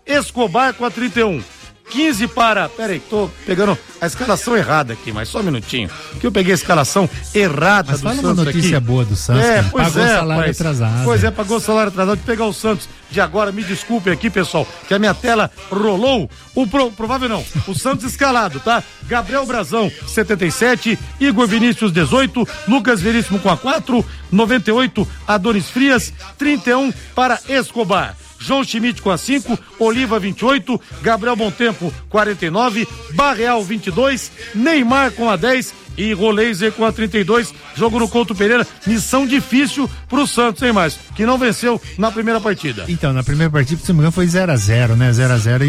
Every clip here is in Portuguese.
Escobar com a 31. 15 para... Peraí, tô pegando a escalação errada aqui, mas só um minutinho, que eu peguei a escalação errada do Santos aqui. Mas fala uma notícia boa do Santos, pagou o salário atrasado. Pois é, pagou o salário atrasado. De pegar o Santos de agora, me desculpe aqui, pessoal, que a minha tela rolou. Provável não, o Santos escalado, tá? Gabriel Brazão, 77, Igor Vinícius, 18, Lucas Veríssimo com a 4, 98, Adonis Frias, 31 para Escobar. João Schmidt com a 5, Oliva 28, Gabriel Bontempo 49, Barreal 22, Neymar com a 10 e Roleiser com a 32. Jogo no Couto Pereira, missão difícil pro Santos, hein, Márcio? Que não venceu na primeira partida. Então, na primeira partida, se não me engano, foi 0-0, né? 0-0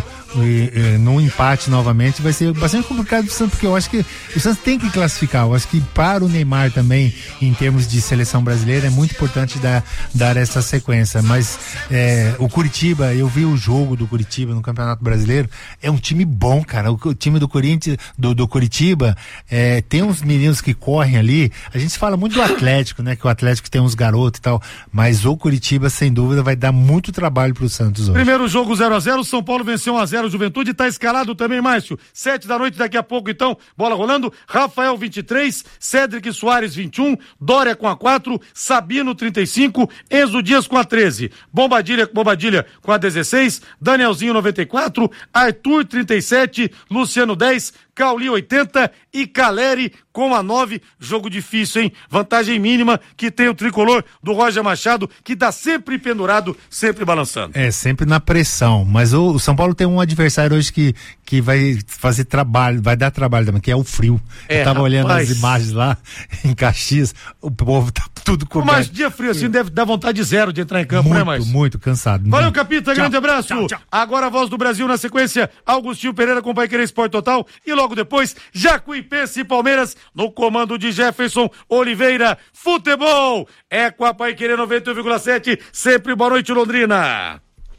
e num empate novamente vai ser bastante complicado pro Santos, porque eu acho que o Santos tem que classificar. Eu acho que para o Neymar também, em termos de seleção brasileira, é muito importante dar essa sequência. Mas o Curitiba, eu vi o jogo do Curitiba no Campeonato Brasileiro, é um time bom, cara. O time do Corinthians, do Curitiba, tem uns meninos que correm ali. A gente fala muito do Atlético, né? Que o Atlético tem uns garotos e tal, mas o Curitiba, sem dúvida, vai dar muito trabalho pro Santos hoje. Primeiro jogo 0-0, São Paulo venceu 1-0 Juventude, tá escalado também, Márcio. 7 da noite daqui a pouco, então, bola rolando. Rafael 23, Cédric Soares 21, Dória com a 4, Sabino 35, Enzo Dias com a 13, Bombadilha com a 16, Danielzinho 94, Arthur 37, Luciano 10, Cauli 80 e Caleri com a 9. Jogo difícil, hein? Vantagem mínima que tem o tricolor do Roger Machado, que tá sempre pendurado, sempre balançando. Sempre na pressão, mas o São Paulo tem um adversário hoje que vai fazer trabalho, vai dar trabalho também, que é o frio. Eu tava olhando as imagens lá em Caxias, o povo tá tudo coberto. Mas dia frio assim deve dar vontade zero de entrar em campo, muito, né, Márcio? Muito cansado. Valeu, Capita, grande abraço. Tchau. Agora a Voz do Brasil na sequência, Augustinho Pereira com Paiquerê Esporte Total e logo depois, Jacuipense e Palmeiras no comando de Jefferson Oliveira. Futebol é com a Paiquerê 91,7, sempre boa noite, Londrina.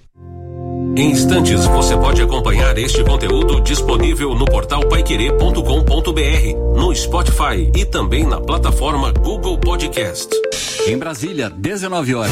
Em instantes você pode acompanhar este conteúdo disponível no portal paiquerê.com.br, no Spotify e também na plataforma Google Podcast. Em Brasília, 19 horas.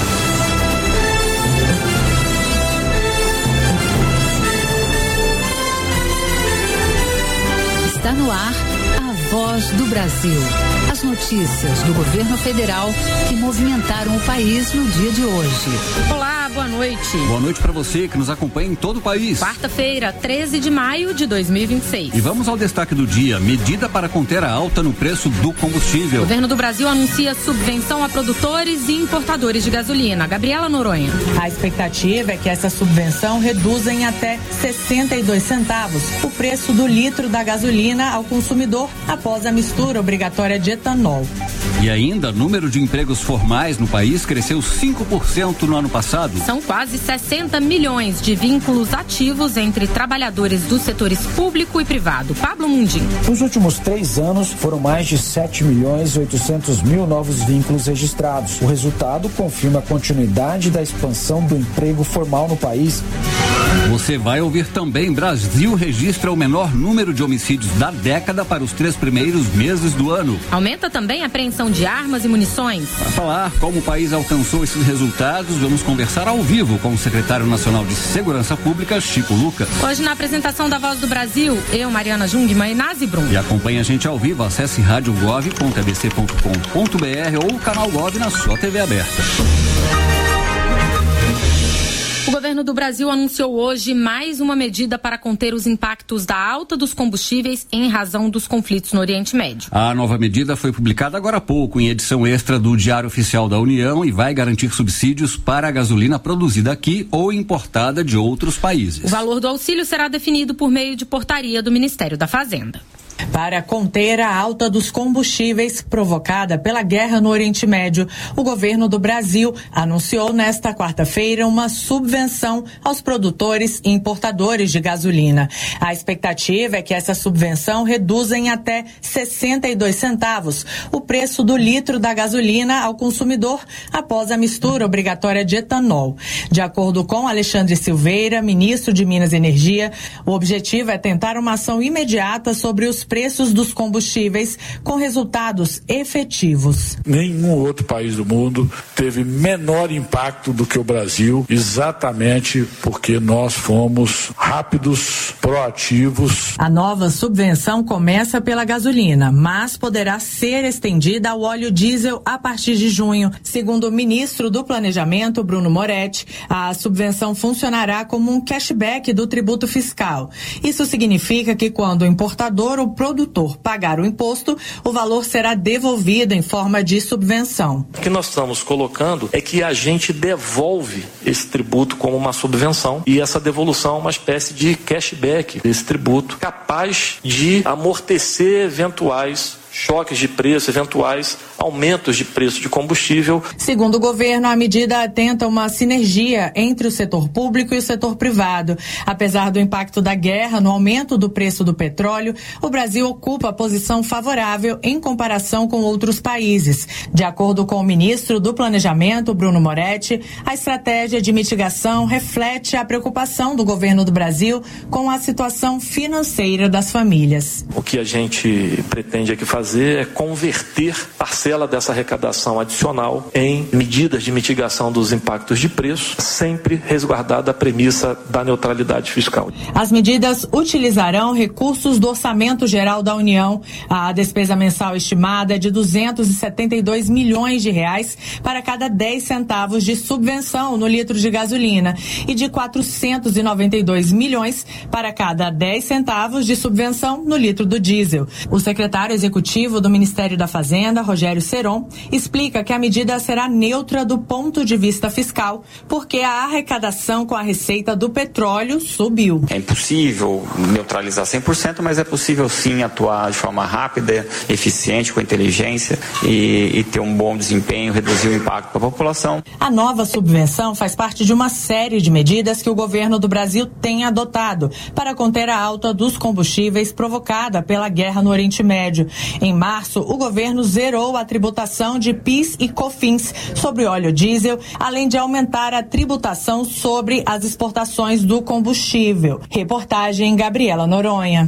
Está no ar a Voz do Brasil. As notícias do governo federal que movimentaram o país no dia de hoje. Olá, boa noite. Boa noite para você que nos acompanha em todo o país. Quarta-feira, 13 de maio de 2026. E vamos ao destaque do dia: medida para conter a alta no preço do combustível. O governo do Brasil anuncia subvenção a produtores e importadores de gasolina. Gabriela Noronha. A expectativa é que essa subvenção reduza em até 62 centavos o preço do litro da gasolina ao consumidor após a mistura obrigatória de etanol. E ainda, o número de empregos formais no país cresceu 5% no ano passado. São quase 60 milhões de vínculos ativos entre trabalhadores dos setores público e privado. Pablo Mundim. Nos últimos 3 anos, foram mais de 7.800.000 novos vínculos registrados. O resultado confirma a continuidade da expansão do emprego formal no país. Você vai ouvir também: Brasil registra o menor número de homicídios da década para os 3 primeiros meses do ano. Aumenta também a apreensão de armas e munições. Para falar como o país alcançou esses resultados, vamos conversar ao vivo com o secretário nacional de Segurança Pública, Chico Lucas. Hoje, na apresentação da Voz do Brasil, eu, Mariana Jungmann e Nazi Brum. E acompanhe a gente ao vivo, acesse radiogov.abc.com.br ou o canal Gov na sua TV aberta. O governo do Brasil anunciou hoje mais uma medida para conter os impactos da alta dos combustíveis em razão dos conflitos no Oriente Médio. A nova medida foi publicada agora há pouco em edição extra do Diário Oficial da União e vai garantir subsídios para a gasolina produzida aqui ou importada de outros países. O valor do auxílio será definido por meio de portaria do Ministério da Fazenda. Para conter a alta dos combustíveis provocada pela guerra no Oriente Médio, o governo do Brasil anunciou nesta quarta-feira uma subvenção aos produtores e importadores de gasolina. A expectativa é que essa subvenção reduza em até 62 centavos o preço do litro da gasolina ao consumidor após a mistura obrigatória de etanol. De acordo com Alexandre Silveira, ministro de Minas e Energia, o objetivo é tentar uma ação imediata sobre os os preços dos combustíveis com resultados efetivos. Nenhum outro país do mundo teve menor impacto do que o Brasil, exatamente porque nós fomos rápidos, proativos. A nova subvenção começa pela gasolina, mas poderá ser estendida ao óleo diesel a partir de junho. Segundo o ministro do Planejamento, Bruno Moretti, a subvenção funcionará como um cashback do tributo fiscal. Isso significa que quando o importador ou produtor pagar o imposto, o valor será devolvido em forma de subvenção. O que nós estamos colocando é que a gente devolve esse tributo como uma subvenção e essa devolução é uma espécie de cashback desse tributo, capaz de amortecer eventuais choques de preço, eventuais aumentos de preço de combustível. Segundo o governo, a medida atenta uma sinergia entre o setor público e o setor privado. Apesar do impacto da guerra no aumento do preço do petróleo, o Brasil ocupa posição favorável em comparação com outros países. De acordo com o ministro do Planejamento, Bruno Moretti, a estratégia de mitigação reflete a preocupação do governo do Brasil com a situação financeira das famílias. O que a gente pretende aqui fazer é converter parcela dessa arrecadação adicional em medidas de mitigação dos impactos de preço, sempre resguardada a premissa da neutralidade fiscal. As medidas utilizarão recursos do Orçamento Geral da União. A despesa mensal estimada é de R$272 milhões para cada 10 centavos de subvenção no litro de gasolina e de R$492 milhões para cada 10 centavos de subvenção no litro do diesel. O secretário executivo do Ministério da Fazenda, Rogério Seron, explica que a medida será neutra do ponto de vista fiscal, porque a arrecadação com a receita do petróleo subiu. É impossível neutralizar 100%, mas é possível sim atuar de forma rápida, eficiente, com inteligência e ter um bom desempenho, reduzir o impacto para a população. A nova subvenção faz parte de uma série de medidas que o governo do Brasil tem adotado para conter a alta dos combustíveis provocada pela guerra no Oriente Médio. Em março, o governo zerou a tributação de PIS e COFINS sobre óleo diesel, além de aumentar a tributação sobre as exportações do combustível. Reportagem Gabriela Noronha.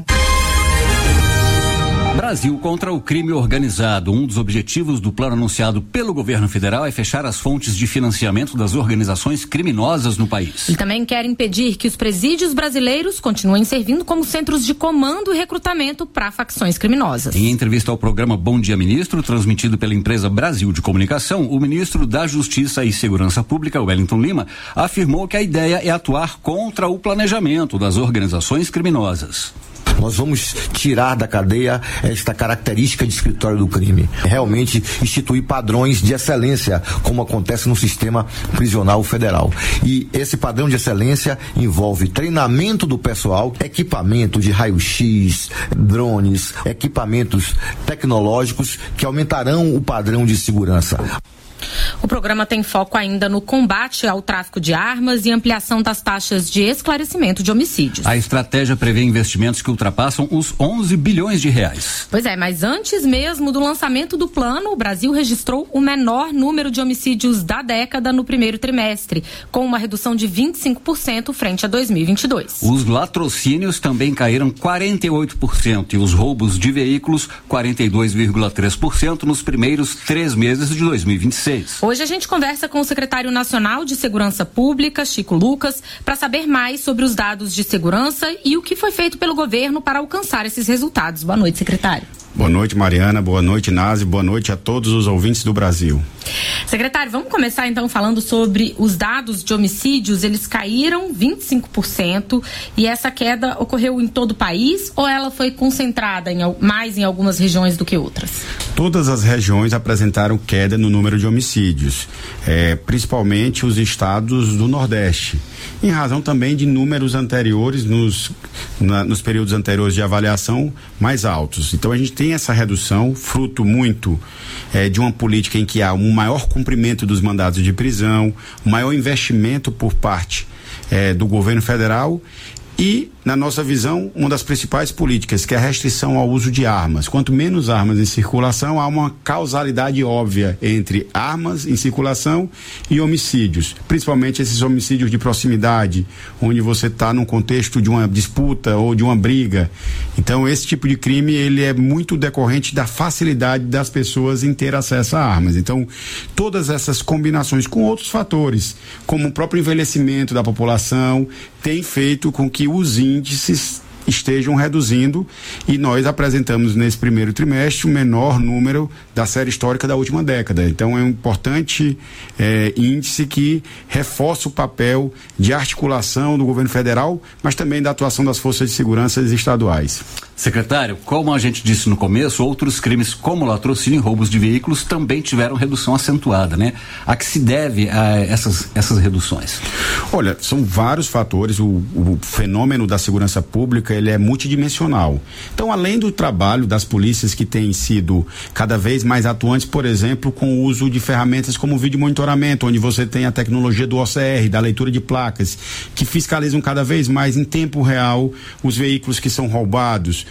Brasil contra o crime organizado. Um dos objetivos do plano anunciado pelo governo federal é fechar as fontes de financiamento das organizações criminosas no país. E também quer impedir que os presídios brasileiros continuem servindo como centros de comando e recrutamento para facções criminosas. Em entrevista ao programa Bom Dia Ministro, transmitido pela empresa Brasil de Comunicação, o ministro da Justiça e Segurança Pública, Wellington Lima, afirmou que a ideia é atuar contra o planejamento das organizações criminosas. Nós vamos tirar da cadeia esta característica de escritório do crime. Realmente instituir padrões de excelência, como acontece no sistema prisional federal. E esse padrão de excelência envolve treinamento do pessoal, equipamento de raio-x, drones, equipamentos tecnológicos que aumentarão o padrão de segurança. O programa tem foco ainda no combate ao tráfico de armas e ampliação das taxas de esclarecimento de homicídios. A estratégia prevê investimentos que ultrapassam os 11 bilhões de reais. Pois é, mas antes mesmo do lançamento do plano, o Brasil registrou o menor número de homicídios da década no primeiro trimestre, com uma redução de 25% frente a 2022. Os latrocínios também caíram 48% e os roubos de veículos 42,3% nos primeiros 3 meses de 2026. Hoje a gente conversa com o secretário nacional de Segurança Pública, Chico Lucas, para saber mais sobre os dados de segurança e o que foi feito pelo governo para alcançar esses resultados. Boa noite, secretário. Boa noite, Mariana. Boa noite, Nazi. Boa noite a todos os ouvintes do Brasil. Secretário, vamos começar então falando sobre os dados de homicídios. Eles caíram 25% e essa queda ocorreu em todo o país ou ela foi concentrada mais em algumas regiões do que outras? Todas as regiões apresentaram queda no número de homicídios, principalmente os estados do Nordeste, em razão também de números anteriores, nos períodos anteriores de avaliação mais altos. Então a gente tem essa redução, fruto muito de uma política em que há um maior cumprimento dos mandados de prisão, um maior investimento por parte do governo federal E, na nossa visão, uma das principais políticas, que é a restrição ao uso de armas. Quanto menos armas em circulação, há uma causalidade óbvia entre armas em circulação e homicídios. Principalmente esses homicídios de proximidade, onde você está num contexto de uma disputa ou de uma briga. Então, esse tipo de crime, ele é muito decorrente da facilidade das pessoas em ter acesso a armas. Então, todas essas combinações com outros fatores, como o próprio envelhecimento da população, tem feito com que os índices estejam reduzindo, e nós apresentamos nesse primeiro trimestre o menor número da série histórica da última década. Então é um importante índice que reforça o papel de articulação do governo federal, mas também da atuação das forças de segurança estaduais. Secretário, como a gente disse no começo, outros crimes como latrocínio e roubos de veículos também tiveram redução acentuada, né? A que se deve a essas reduções? Olha, são vários fatores. O fenômeno da segurança pública, ele é multidimensional. Então, além do trabalho das polícias que têm sido cada vez mais atuantes, por exemplo, com o uso de ferramentas como o vídeo monitoramento, onde você tem a tecnologia do OCR, da leitura de placas, que fiscalizam cada vez mais em tempo real os veículos que são roubados.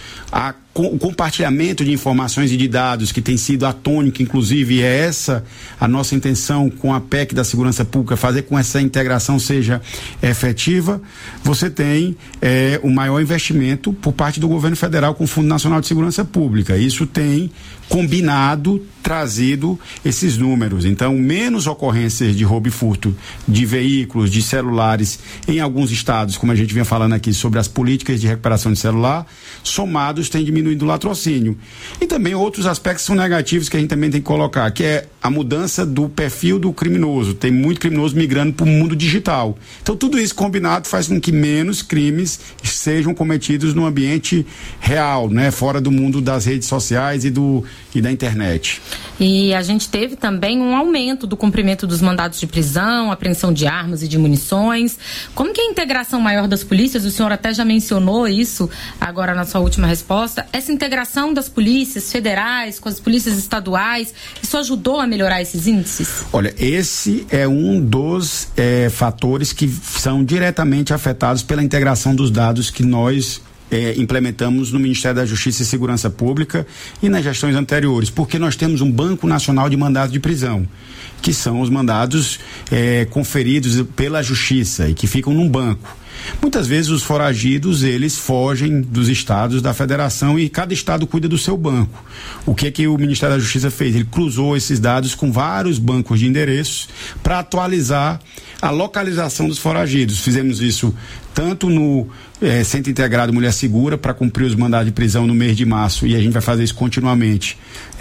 O compartilhamento de informações e de dados, que tem sido atônico, inclusive, é essa a nossa intenção com a PEC da segurança pública, fazer com que essa integração seja efetiva. Você tem o maior investimento por parte do governo federal com o Fundo Nacional de Segurança Pública. Isso tem combinado, trazido esses números. Então, menos ocorrências de roubo e furto de veículos, de celulares em alguns estados, como a gente vinha falando aqui sobre as políticas de recuperação de celular, somados tem diminuído o latrocínio. E também outros aspectos são negativos que a gente também tem que colocar, que é a mudança do perfil do criminoso. Tem muito criminoso migrando para o mundo digital. Então, tudo isso combinado faz com que menos crimes sejam cometidos no ambiente real, né? Fora do mundo das redes sociais e da internet. E a gente teve também um aumento do cumprimento dos mandados de prisão, apreensão de armas e de munições. Como que é a integração maior das polícias, o senhor até já mencionou isso agora na sua última resposta, essa integração das polícias federais com as polícias estaduais, isso ajudou a melhorar esses índices? Olha, esse é um dos fatores que são diretamente afetados pela integração dos dados que nós implementamos no Ministério da Justiça e Segurança Pública e nas gestões anteriores, porque nós temos um Banco Nacional de Mandados de Prisão, que são os mandados conferidos pela Justiça e que ficam num banco. Muitas vezes os foragidos, eles fogem dos estados, da federação, e cada estado cuida do seu banco. O que o Ministério da Justiça fez? Ele cruzou esses dados com vários bancos de endereços para atualizar a localização dos foragidos. Fizemos isso tanto no Centro Integrado Mulher Segura, para cumprir os mandados de prisão no mês de março, e a gente vai fazer isso continuamente,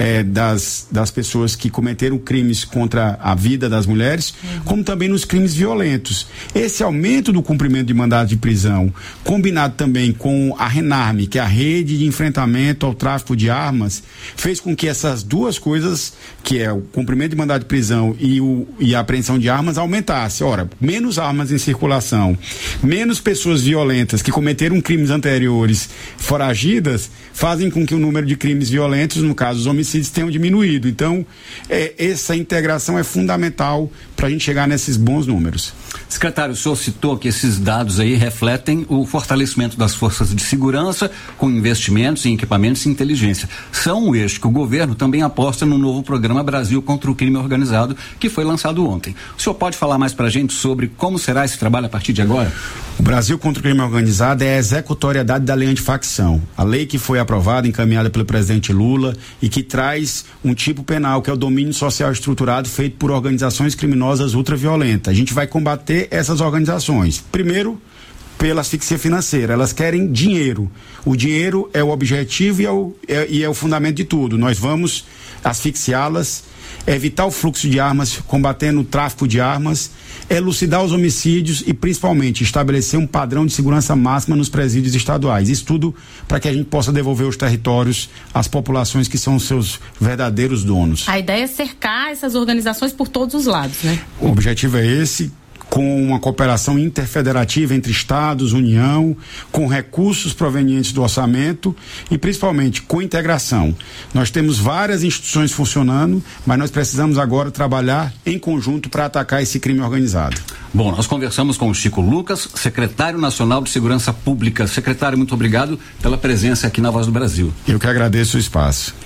das pessoas que cometeram crimes contra a vida das mulheres, como também nos crimes violentos. Esse aumento do cumprimento de mandado de prisão, combinado também com a RENARME, que é a Rede de Enfrentamento ao Tráfico de Armas, fez com que essas duas coisas, que é o cumprimento de mandado de prisão e a apreensão de armas, aumentasse. Ora, menos armas em circulação, menos pessoas violentas que cometeram crimes anteriores foragidas, fazem com que o número de crimes violentos, no caso os homicídios, tenham diminuído. Então, essa integração é fundamental para a gente chegar nesses bons números. Secretário, o senhor citou que esses dados aí refletem o fortalecimento das forças de segurança com investimentos em equipamentos e inteligência. São um eixo que o governo também aposta no novo programa Brasil contra o Crime Organizado, que foi lançado ontem. O senhor pode falar mais para a gente sobre como será esse trabalho a partir de agora? O Brasil contra o Crime Organizado é a executoriedade da lei antifacção. A lei que foi aprovada, encaminhada pelo presidente Lula e que traz um tipo penal, que é o domínio social estruturado feito por organizações criminosas ultraviolentas. A gente vai combater essas organizações. Primeiro, pela asfixia financeira. Elas querem dinheiro. O dinheiro é o objetivo e é o fundamento de tudo. Nós vamos asfixiá-las, evitar o fluxo de armas, combatendo o tráfico de armas, elucidar os homicídios e, principalmente, estabelecer um padrão de segurança máxima nos presídios estaduais. Isso tudo para que a gente possa devolver os territórios às populações que são os seus verdadeiros donos. A ideia é cercar essas organizações por todos os lados, né? O objetivo é esse, com uma cooperação interfederativa entre estados, União, com recursos provenientes do orçamento e principalmente com integração. Nós temos várias instituições funcionando, mas nós precisamos agora trabalhar em conjunto para atacar esse crime organizado. Bom, nós conversamos com o Chico Lucas, secretário nacional de Segurança Pública. Secretário, muito obrigado pela presença aqui na Voz do Brasil. Eu que agradeço o espaço.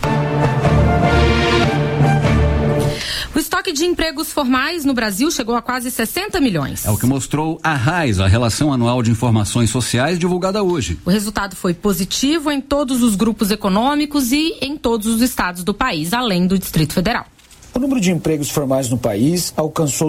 O estoque de empregos formais no Brasil chegou a quase 60 milhões. É o que mostrou a RAIS, a Relação Anual de Informações Sociais, divulgada hoje. O resultado foi positivo em todos os grupos econômicos e em todos os estados do país, além do Distrito Federal. O número de empregos formais no país alcançou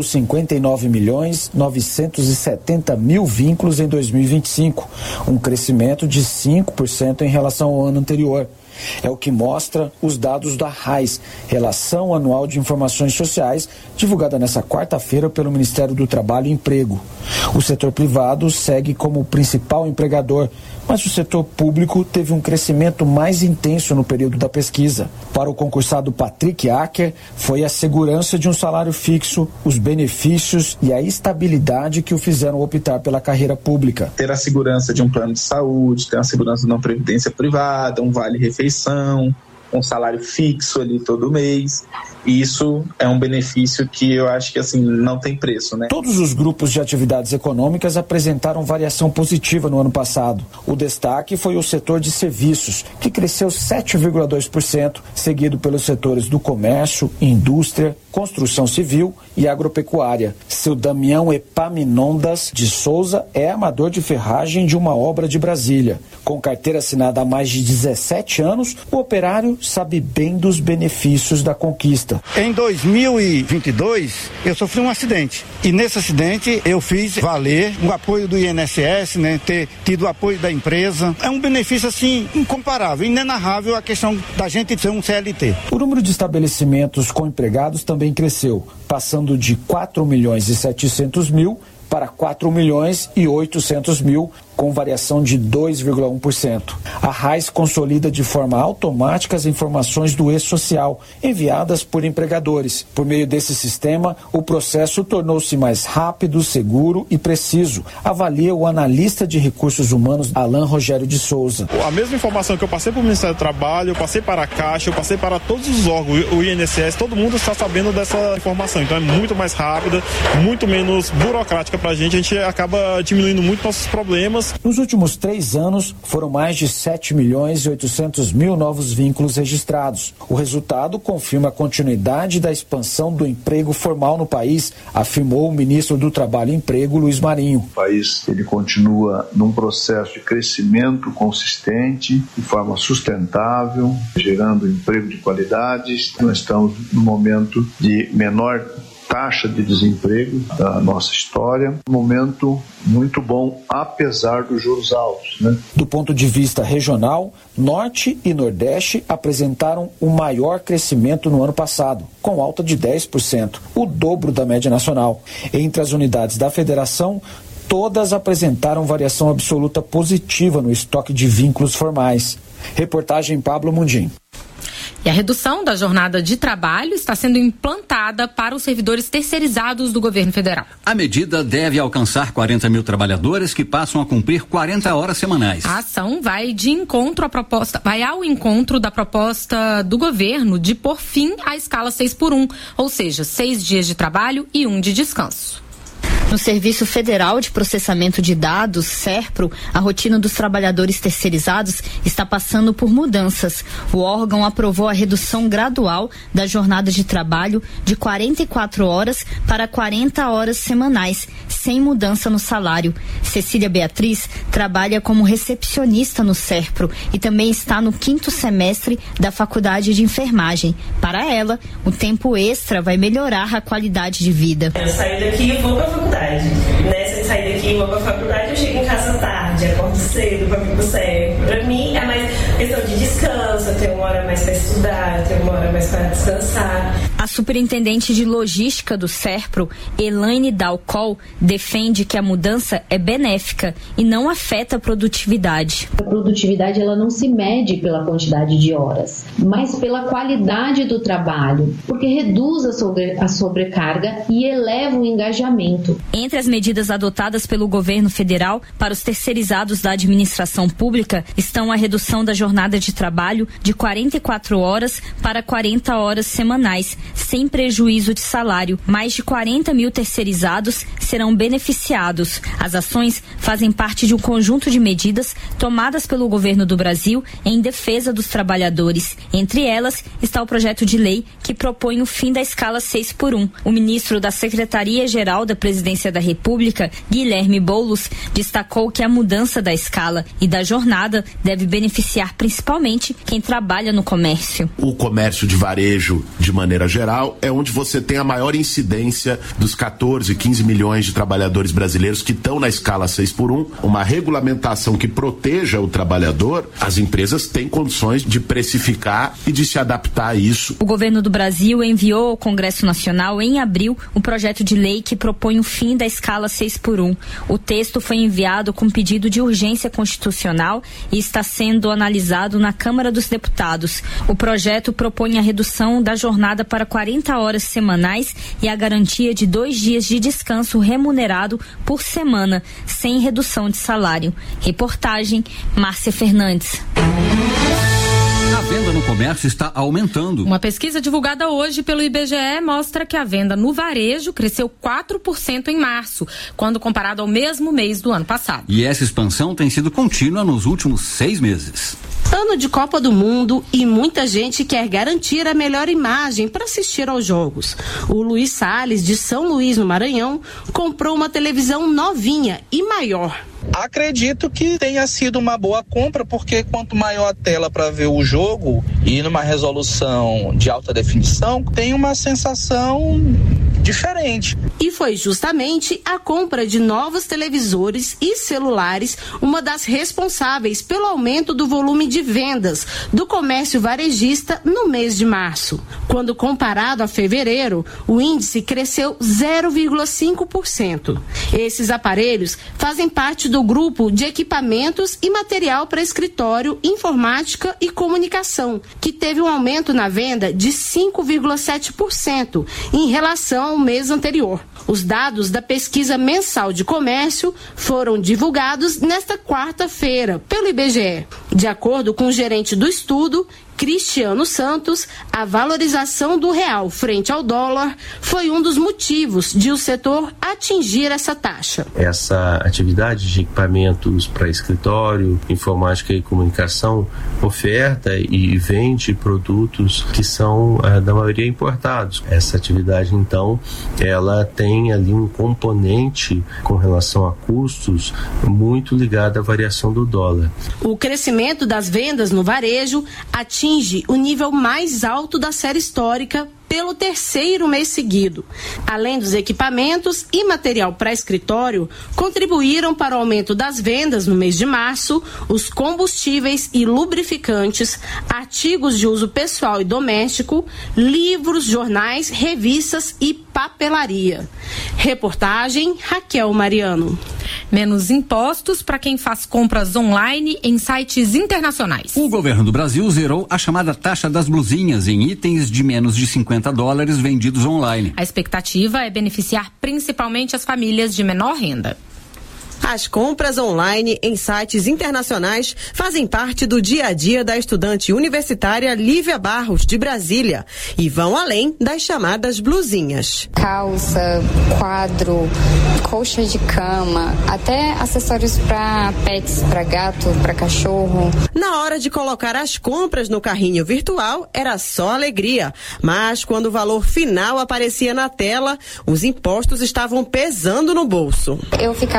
59.970.000 vínculos em 2025, um crescimento de 5% em relação ao ano anterior. É o que mostra os dados da RAIS, Relação Anual de Informações Sociais, divulgada nesta quarta-feira pelo Ministério do Trabalho e Emprego. O setor privado segue como o principal empregador, mas o setor público teve um crescimento mais intenso no período da pesquisa. Para o concursado Patrick Acker, foi a segurança de um salário fixo, os benefícios e a estabilidade que o fizeram optar pela carreira pública. Ter a segurança de um plano de saúde, ter a segurança de uma previdência privada, um vale-refeição, um salário fixo ali todo mês. E isso é um benefício que eu acho que assim não tem preço, né? Todos os grupos de atividades econômicas apresentaram variação positiva no ano passado. O destaque foi o setor de serviços, que cresceu 7,2%, seguido pelos setores do comércio, indústria, construção civil e agropecuária. Seu Damião Epaminondas de Souza é amador de ferragem de uma obra de Brasília. Com carteira assinada há mais de 17 anos, o operário sabe bem dos benefícios da conquista. Em 2022, eu sofri um acidente. E nesse acidente, eu fiz valer o apoio do INSS, né? Ter tido o apoio da empresa. É um benefício, assim, incomparável, inenarrável a questão da gente ser um CLT. O número de estabelecimentos com empregados também cresceu, passando de 4.700.000 para 4.800.000, com variação de 2,1%. A RAIS consolida de forma automática as informações do e-social, enviadas por empregadores. Por meio desse sistema, o processo tornou-se mais rápido, seguro e preciso, avalia o analista de recursos humanos Alan Rogério de Souza. A mesma informação que eu passei para o Ministério do Trabalho, eu passei para a Caixa, eu passei para todos os órgãos, o INSS, todo mundo está sabendo dessa informação. Então é muito mais rápida, muito menos burocrática para a gente acaba diminuindo muito nossos problemas. Nos últimos 3 anos, foram mais de 7.800.000 novos vínculos registrados. O resultado confirma a continuidade da expansão do emprego formal no país, afirmou o ministro do Trabalho e Emprego, Luiz Marinho. O país ele continua num processo de crescimento consistente, de forma sustentável, gerando emprego de qualidade. Nós estamos no momento de menor taxa de desemprego da nossa história, um momento muito bom, apesar dos juros altos, né? Do ponto de vista regional, Norte e Nordeste apresentaram o maior crescimento no ano passado, com alta de 10%, o dobro da média nacional. Entre as unidades da federação, todas apresentaram variação absoluta positiva no estoque de vínculos formais. Reportagem Pablo Mundim. E a redução da jornada de trabalho está sendo implantada para os servidores terceirizados do governo federal. A medida deve alcançar 40 mil trabalhadores que passam a cumprir 40 horas semanais. A ação vai ao encontro da proposta do governo de pôr fim à escala 6x1, ou seja, 6 dias de trabalho e 1 de descanso. No Serviço Federal de Processamento de Dados, SERPRO, a rotina dos trabalhadores terceirizados está passando por mudanças. O órgão aprovou a redução gradual da jornada de trabalho de 44 horas para 40 horas semanais, sem mudança no salário. Cecília Beatriz trabalha como recepcionista no SERPRO e também está no 5º semestre da Faculdade de Enfermagem. Para ela, o tempo extra vai melhorar a qualidade de vida. Eu saio daqui e vou para a faculdade. Se eu sair daqui e vou pra faculdade, eu chego em casa tarde, acordo cedo pra vir pro SERPRO. Pra mim é mais questão de descanso, eu tenho uma hora mais para estudar, eu tenho uma hora mais para descansar. A superintendente de logística do Serpro, Elaine Dalcol, defende que a mudança é benéfica e não afeta a produtividade. A produtividade ela não se mede pela quantidade de horas, mas pela qualidade do trabalho, porque reduz a sobrecarga e eleva o engajamento. Entre as medidas adotadas pelo governo federal para os terceirizados da administração pública estão a redução da jornada de trabalho de 44 horas para 40 horas semanais, sem prejuízo de salário. Mais de 40 mil terceirizados serão beneficiados. As ações fazem parte de um conjunto de medidas tomadas pelo governo do Brasil em defesa dos trabalhadores. Entre elas está o projeto de lei que propõe o fim da escala 6x1. O ministro da Secretaria-Geral da Presidência da República, Guilherme Boulos, destacou que a mudança da escala e da jornada deve beneficiar principalmente quem trabalha no comércio. O comércio de varejo, de maneira geral, é onde você tem a maior incidência dos 14, 15 milhões de trabalhadores brasileiros que estão na escala 6x1. Uma regulamentação que proteja o trabalhador, as empresas têm condições de precificar e de se adaptar a isso. O governo do Brasil enviou ao Congresso Nacional em abril um projeto de lei que propõe o fim da escala 6x1. O texto foi enviado com pedido de urgência constitucional e está sendo analisado na Câmara dos Deputados. O projeto propõe a redução da jornada para 40 horas semanais e a garantia de 2 dias de descanso remunerado por semana, sem redução de salário. Reportagem, Márcia Fernandes. A venda no comércio está aumentando. Uma pesquisa divulgada hoje pelo IBGE mostra que a venda no varejo cresceu 4% em março, quando comparado ao mesmo mês do ano passado. E essa expansão tem sido contínua nos últimos 6 meses. Ano de Copa do Mundo e muita gente quer garantir a melhor imagem para assistir aos jogos. O Luiz Salles, de São Luís, no Maranhão, comprou uma televisão novinha e maior. Acredito que tenha sido uma boa compra, porque quanto maior a tela para ver o jogo e numa resolução de alta definição, tem uma sensação diferente. E foi justamente a compra de novos televisores e celulares uma das responsáveis pelo aumento do volume de vendas do comércio varejista no mês de março. Quando comparado a fevereiro, o índice cresceu 0,5%. Esses aparelhos fazem parte do grupo de equipamentos e material para escritório, informática e comunicação, que teve um aumento na venda de 5,7% em relação ao mês anterior. Os dados da pesquisa mensal de comércio foram divulgados nesta quarta-feira pelo IBGE. De acordo com o gerente do estudo, Cristiano Santos, a valorização do real frente ao dólar foi um dos motivos de o setor atingir essa taxa. Essa atividade de equipamentos para escritório, informática e comunicação oferta e vende produtos que são, da maioria, importados. Essa atividade, então, ela tem ali um componente com relação a custos muito ligado à variação do dólar. O crescimento das vendas no varejo atinge o nível mais alto da série histórica pelo terceiro mês seguido. Além dos equipamentos e material para escritório, contribuíram para o aumento das vendas no mês de março os combustíveis e lubrificantes, artigos de uso pessoal e doméstico, livros, jornais, revistas e papelaria. Reportagem, Raquel Mariano. Menos impostos para quem faz compras online em sites internacionais. O governo do Brasil zerou a chamada taxa das blusinhas em itens de menos de $50 vendidos online. A expectativa é beneficiar principalmente as famílias de menor renda. As compras online em sites internacionais fazem parte do dia a dia da estudante universitária Lívia Barros, de Brasília, e vão além das chamadas blusinhas. Calça, quadro, colcha de cama, até acessórios para pets, para gato, para cachorro. Na hora de colocar as compras no carrinho virtual, era só alegria, mas quando o valor final aparecia na tela, os impostos estavam pesando no bolso. Eu ficava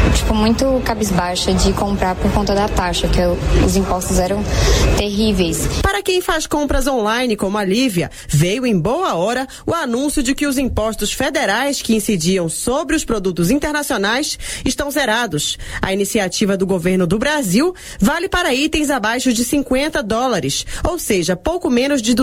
muito cabisbaixa de comprar por conta da taxa, que os impostos eram terríveis. Para quem faz compras online, como a Lívia, veio em boa hora o anúncio de que os impostos federais que incidiam sobre os produtos internacionais estão zerados. A iniciativa do governo do Brasil vale para itens abaixo de $50, ou seja, pouco menos de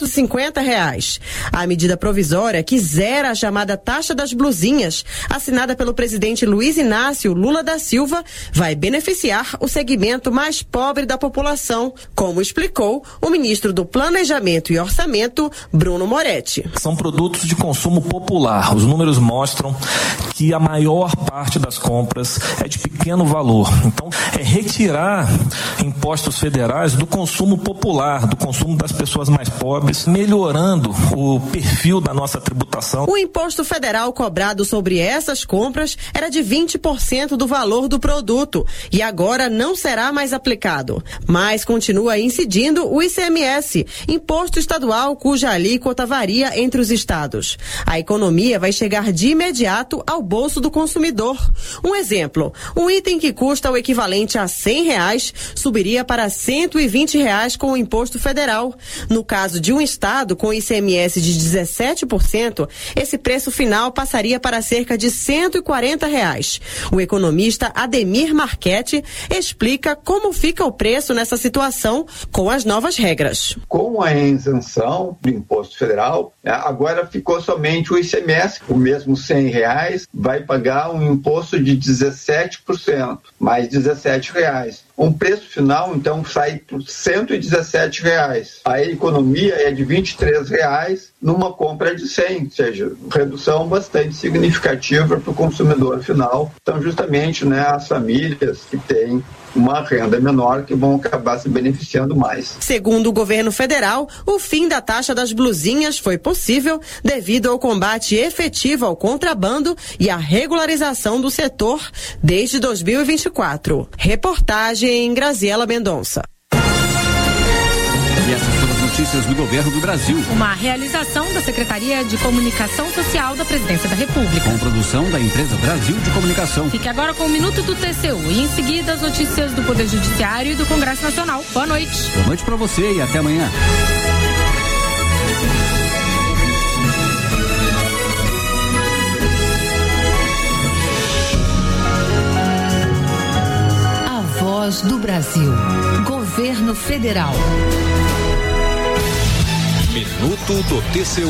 R$250. A medida provisória que zera a chamada taxa das blusinhas, assinada pelo presidente Luiz Inácio Lula da Silva, vai beneficiar o segmento mais pobre da população, como explicou o ministro do Planejamento e Orçamento, Bruno Moretti. São produtos de consumo popular. Os números mostram que a maior parte das compras é de pequeno valor. Então, é retirar impostos federais do consumo popular, do consumo das pessoas mais pobres, melhorando o perfil da nossa tributação. O imposto federal cobrado sobre essas compras era de 20% do valor do produto e agora não será mais aplicado. Mas continua incidindo o ICMS, imposto estadual cuja alíquota varia entre os estados. A economia vai chegar de imediato ao bolso do consumidor. Um exemplo, um item que custa o equivalente a R$100 subiria para R$120 com o imposto federal. No caso de um estado com ICMS de 17%, esse preço final passaria para cerca de R$140. O economista Ademir Marchetti explica como fica o preço nessa situação com as novas regras. Com a isenção do imposto federal, agora ficou somente o ICMS. O mesmo R$100 vai pagar um imposto de 17%, mais R$17. Um preço final, então, sai por R$117. A economia é de R$23 numa compra de 100, ou seja, redução bastante significativa para o consumidor final. Então, justamente, as famílias que têm uma renda menor que vão acabar se beneficiando mais. Segundo o governo federal, o fim da taxa das blusinhas foi possível devido ao combate efetivo ao contrabando e à regularização do setor desde 2024. Reportagem Graziela Mendonça. E essas foram as notícias do governo do Brasil. Uma realização da Secretaria de Comunicação Social da Presidência da República. Com produção da empresa Brasil de Comunicação. Fique agora com o Minuto do TCU e em seguida as notícias do Poder Judiciário e do Congresso Nacional. Boa noite. Boa noite para você e até amanhã. A Voz do Brasil. Governo Federal. Minuto do TCU.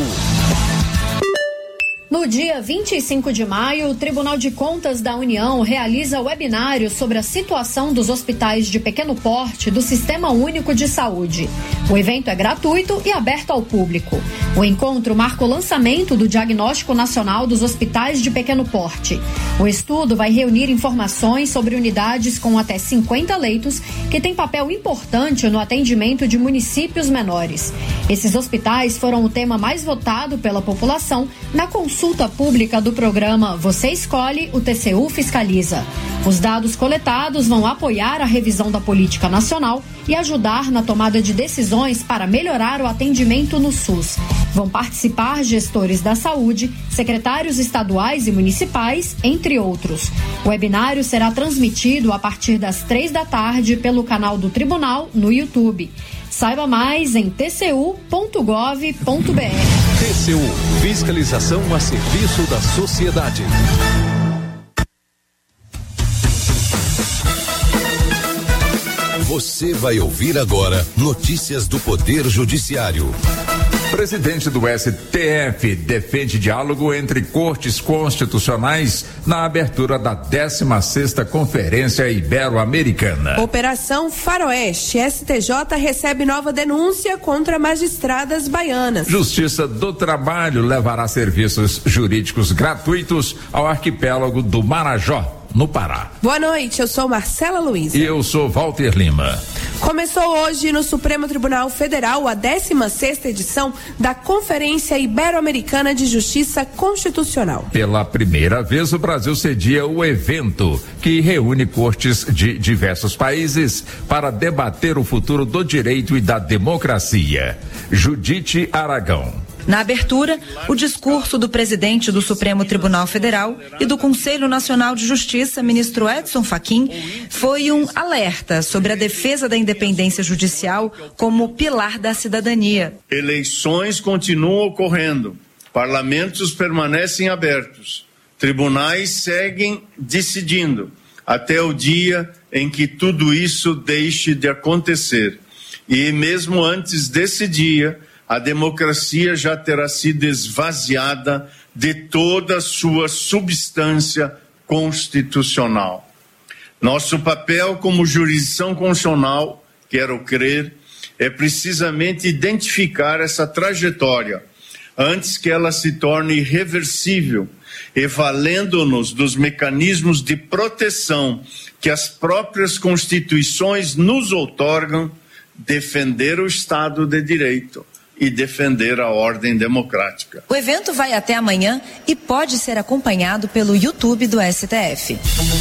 No dia 25 de maio, o Tribunal de Contas da União realiza webinário sobre a situação dos hospitais de pequeno porte do Sistema Único de Saúde. O evento é gratuito e aberto ao público. O encontro marca o lançamento do Diagnóstico Nacional dos Hospitais de Pequeno Porte. O estudo vai reunir informações sobre unidades com até 50 leitos que têm papel importante no atendimento de municípios menores. Esses hospitais foram o tema mais votado pela população na consulta pública do programa Você Escolhe, o TCU Fiscaliza. Os dados coletados vão apoiar a revisão da política nacional e ajudar na tomada de decisões para melhorar o atendimento no SUS. Vão participar gestores da saúde, secretários estaduais e municipais, entre outros. O webinário será transmitido a partir das 15h pelo canal do Tribunal no YouTube. Saiba mais em tcu.gov.br. TCU, fiscalização a serviço da sociedade. Você vai ouvir agora notícias do Poder Judiciário. Presidente do STF defende diálogo entre cortes constitucionais na abertura da 16ª Conferência Ibero-Americana. Operação Faroeste. STJ recebe nova denúncia contra magistradas baianas. Justiça do Trabalho levará serviços jurídicos gratuitos ao arquipélago do Marajó, no Pará. Boa noite, eu sou Marcela Luiz. E eu sou Walter Lima. Começou hoje no Supremo Tribunal Federal a 16ª edição da Conferência Ibero-Americana de Justiça Constitucional. Pela primeira vez, o Brasil cedia o evento, que reúne cortes de diversos países para debater o futuro do direito e da democracia. Judite Aragão. Na abertura, o discurso do presidente do Supremo Tribunal Federal e do Conselho Nacional de Justiça, ministro Edson Fachin, foi um alerta sobre a defesa da independência judicial como pilar da cidadania. Eleições continuam ocorrendo, parlamentos permanecem abertos, tribunais seguem decidindo até o dia em que tudo isso deixe de acontecer. E mesmo antes desse dia, a democracia já terá sido esvaziada de toda a sua substância constitucional. Nosso papel como jurisdição constitucional, quero crer, é precisamente identificar essa trajetória antes que ela se torne irreversível e valendo-nos dos mecanismos de proteção que as próprias constituições nos outorgam, defender o Estado de Direito e defender a ordem democrática. O evento vai até amanhã e pode ser acompanhado pelo YouTube do STF.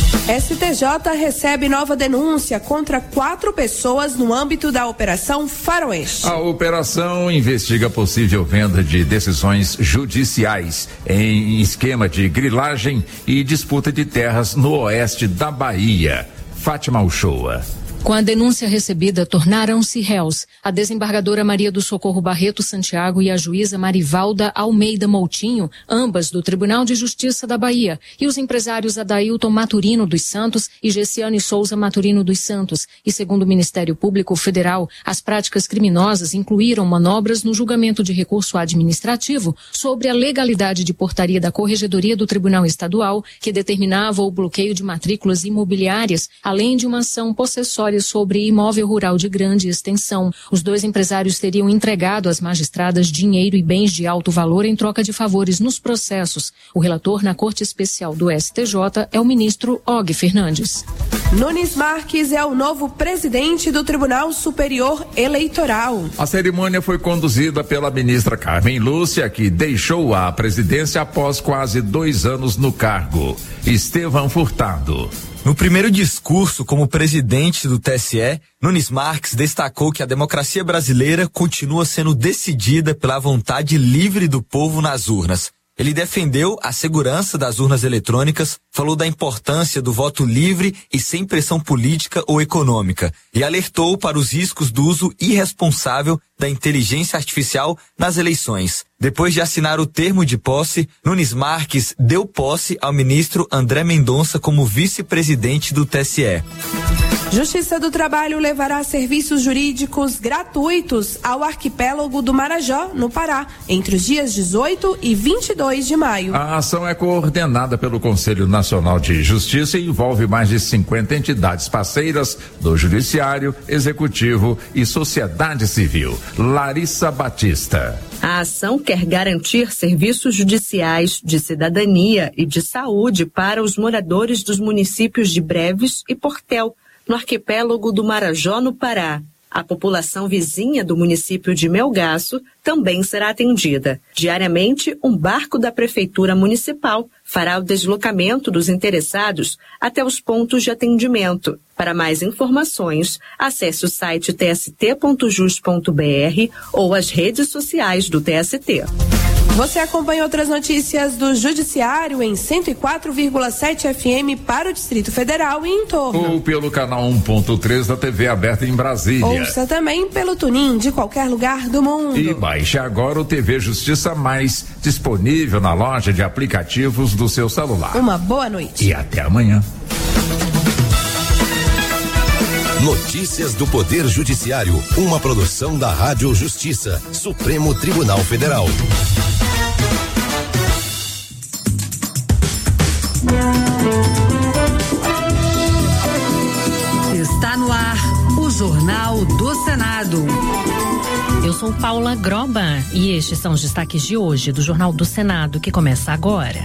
STJ recebe nova denúncia contra 4 pessoas no âmbito da Operação Faroeste. A operação investiga possível venda de decisões judiciais em esquema de grilagem e disputa de terras no oeste da Bahia. Fátima Uchoa. Com a denúncia recebida, tornaram-se réus a desembargadora Maria do Socorro Barreto Santiago e a juíza Marivalda Almeida Moutinho, ambas do Tribunal de Justiça da Bahia, e os empresários Adailton Maturino dos Santos e Gessiane Souza Maturino dos Santos. E segundo o Ministério Público Federal, as práticas criminosas incluíram manobras no julgamento de recurso administrativo sobre a legalidade de portaria da Corregedoria do Tribunal Estadual, que determinava o bloqueio de matrículas imobiliárias, além de uma ação possessória sobre imóvel rural de grande extensão. Os 2 empresários teriam entregado às magistradas dinheiro e bens de alto valor em troca de favores nos processos. O relator na Corte Especial do STJ é o ministro Og Fernandes. Nunes Marques é o novo presidente do Tribunal Superior Eleitoral. A cerimônia foi conduzida pela ministra Carmen Lúcia, que deixou a presidência após quase 2 anos no cargo. Estevão Furtado. No primeiro discurso como presidente do TSE, Nunes Marques destacou que a democracia brasileira continua sendo decidida pela vontade livre do povo nas urnas. Ele defendeu a segurança das urnas eletrônicas, falou da importância do voto livre e sem pressão política ou econômica e alertou para os riscos do uso irresponsável da inteligência artificial nas eleições. Depois de assinar o termo de posse, Nunes Marques deu posse ao ministro André Mendonça como vice-presidente do TSE. Justiça do Trabalho levará serviços jurídicos gratuitos ao arquipélago do Marajó, no Pará, entre os dias 18 e 22 de maio. A ação é coordenada pelo Conselho Nacional de Justiça e envolve mais de 50 entidades parceiras do Judiciário, Executivo e Sociedade Civil. Larissa Batista. A ação quer garantir serviços judiciais, de cidadania e de saúde para os moradores dos municípios de Breves e Portel, no arquipélago do Marajó, no Pará. A população vizinha do município de Melgaço também será atendida. Diariamente, um barco da Prefeitura Municipal fará o deslocamento dos interessados até os pontos de atendimento. Para mais informações, acesse o site tst.jus.br ou as redes sociais do TST. Você acompanha outras notícias do Judiciário em 104,7 FM para o Distrito Federal e em torno. Ou pelo canal 1.3 da TV aberta em Brasília. Ouça também pelo TuneIn de qualquer lugar do mundo. E baixe agora o TV Justiça Mais, disponível na loja de aplicativos do seu celular. Uma boa noite. E até amanhã. Notícias do Poder Judiciário, uma produção da Rádio Justiça, Supremo Tribunal Federal. Está no ar o Jornal do Senado. Eu sou Paula Groba e estes são os destaques de hoje do Jornal do Senado, que começa agora.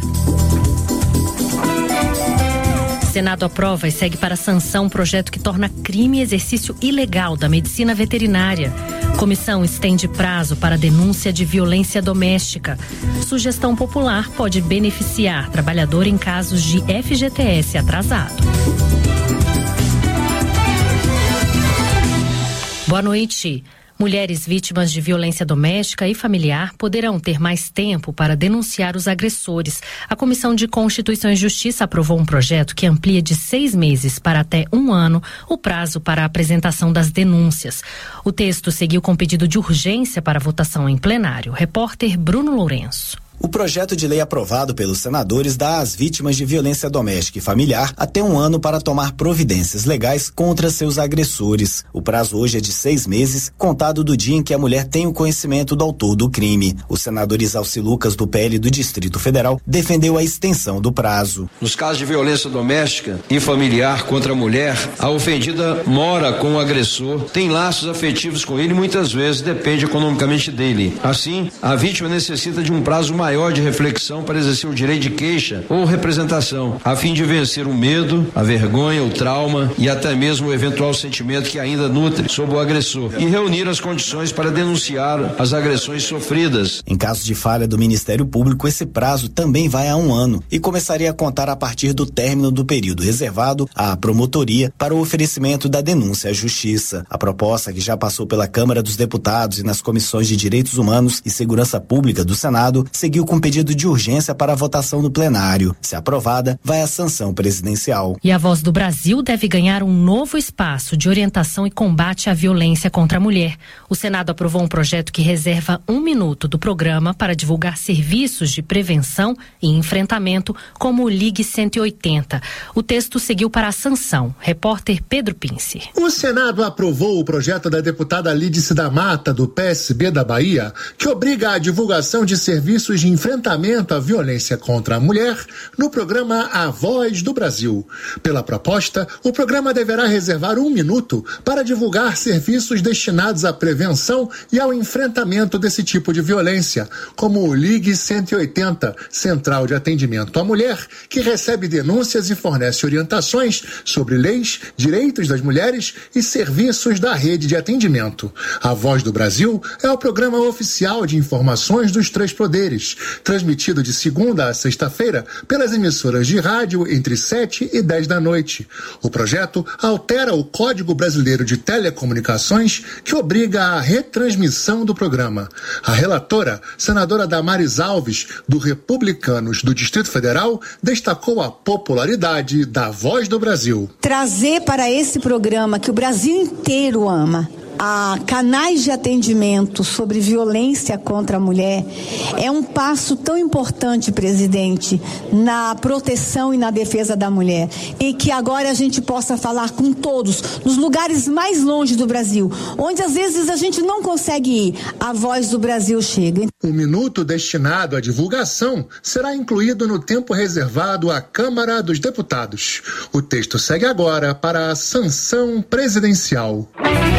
Senado aprova e segue para sanção um projeto que torna crime exercício ilegal da medicina veterinária. Comissão estende prazo para denúncia de violência doméstica. Sugestão popular pode beneficiar trabalhador em casos de FGTS atrasado. Boa noite. Mulheres vítimas de violência doméstica e familiar poderão ter mais tempo para denunciar os agressores. A Comissão de Constituição e Justiça aprovou um projeto que amplia de 6 meses para até 1 ano o prazo para a apresentação das denúncias. O texto seguiu com pedido de urgência para votação em plenário. Repórter Bruno Lourenço. O projeto de lei aprovado pelos senadores dá às vítimas de violência doméstica e familiar até 1 ano para tomar providências legais contra seus agressores. O prazo hoje é de 6 meses, contado do dia em que a mulher tem o conhecimento do autor do crime. O senador Isalci Lucas, do PL do Distrito Federal, defendeu a extensão do prazo. Nos casos de violência doméstica e familiar contra a mulher, a ofendida mora com o agressor, tem laços afetivos com ele e muitas vezes depende economicamente dele. Assim, a vítima necessita de um prazo maior de reflexão para exercer o direito de queixa ou representação, a fim de vencer o medo, a vergonha, o trauma e até mesmo o eventual sentimento que ainda nutre sobre o agressor e reunir as condições para denunciar as agressões sofridas. Em caso de falha do Ministério Público, esse prazo também vai a 1 ano e começaria a contar a partir do término do período reservado à promotoria para o oferecimento da denúncia à Justiça. A proposta, que já passou pela Câmara dos Deputados e nas Comissões de Direitos Humanos e Segurança Pública do Senado, seguiu com pedido de urgência para a votação no plenário. Se aprovada, vai à sanção presidencial. E a Voz do Brasil deve ganhar um novo espaço de orientação e combate à violência contra a mulher. O Senado aprovou um projeto que reserva 1 minuto do programa para divulgar serviços de prevenção e enfrentamento, como o Ligue 180. O texto seguiu para a sanção. Repórter Pedro Pince. O Senado aprovou o projeto da deputada Lídice da Mata, do PSB da Bahia, que obriga a divulgação de serviços de enfrentamento à violência contra a mulher no programa A Voz do Brasil. Pela proposta, o programa deverá reservar 1 minuto para divulgar serviços destinados à prevenção e ao enfrentamento desse tipo de violência, como o Ligue 180, Central de Atendimento à Mulher, que recebe denúncias e fornece orientações sobre leis, direitos das mulheres e serviços da rede de atendimento. A Voz do Brasil é o programa oficial de informações dos 3 poderes, transmitido de segunda a sexta-feira pelas emissoras de rádio entre 7 e 10 da noite. O projeto altera o Código Brasileiro de Telecomunicações, que obriga a retransmissão do programa. A relatora, senadora Damares Alves, do Republicanos do Distrito Federal, destacou a popularidade da Voz do Brasil. Trazer para esse programa que o Brasil inteiro ama a canais de atendimento sobre violência contra a mulher é um passo tão importante, presidente, na proteção e na defesa da mulher. E que agora a gente possa falar com todos, nos lugares mais longe do Brasil, onde às vezes a gente não consegue ir, a Voz do Brasil chega. O minuto destinado à divulgação será incluído no tempo reservado à Câmara dos Deputados. O texto segue agora para a sanção presidencial.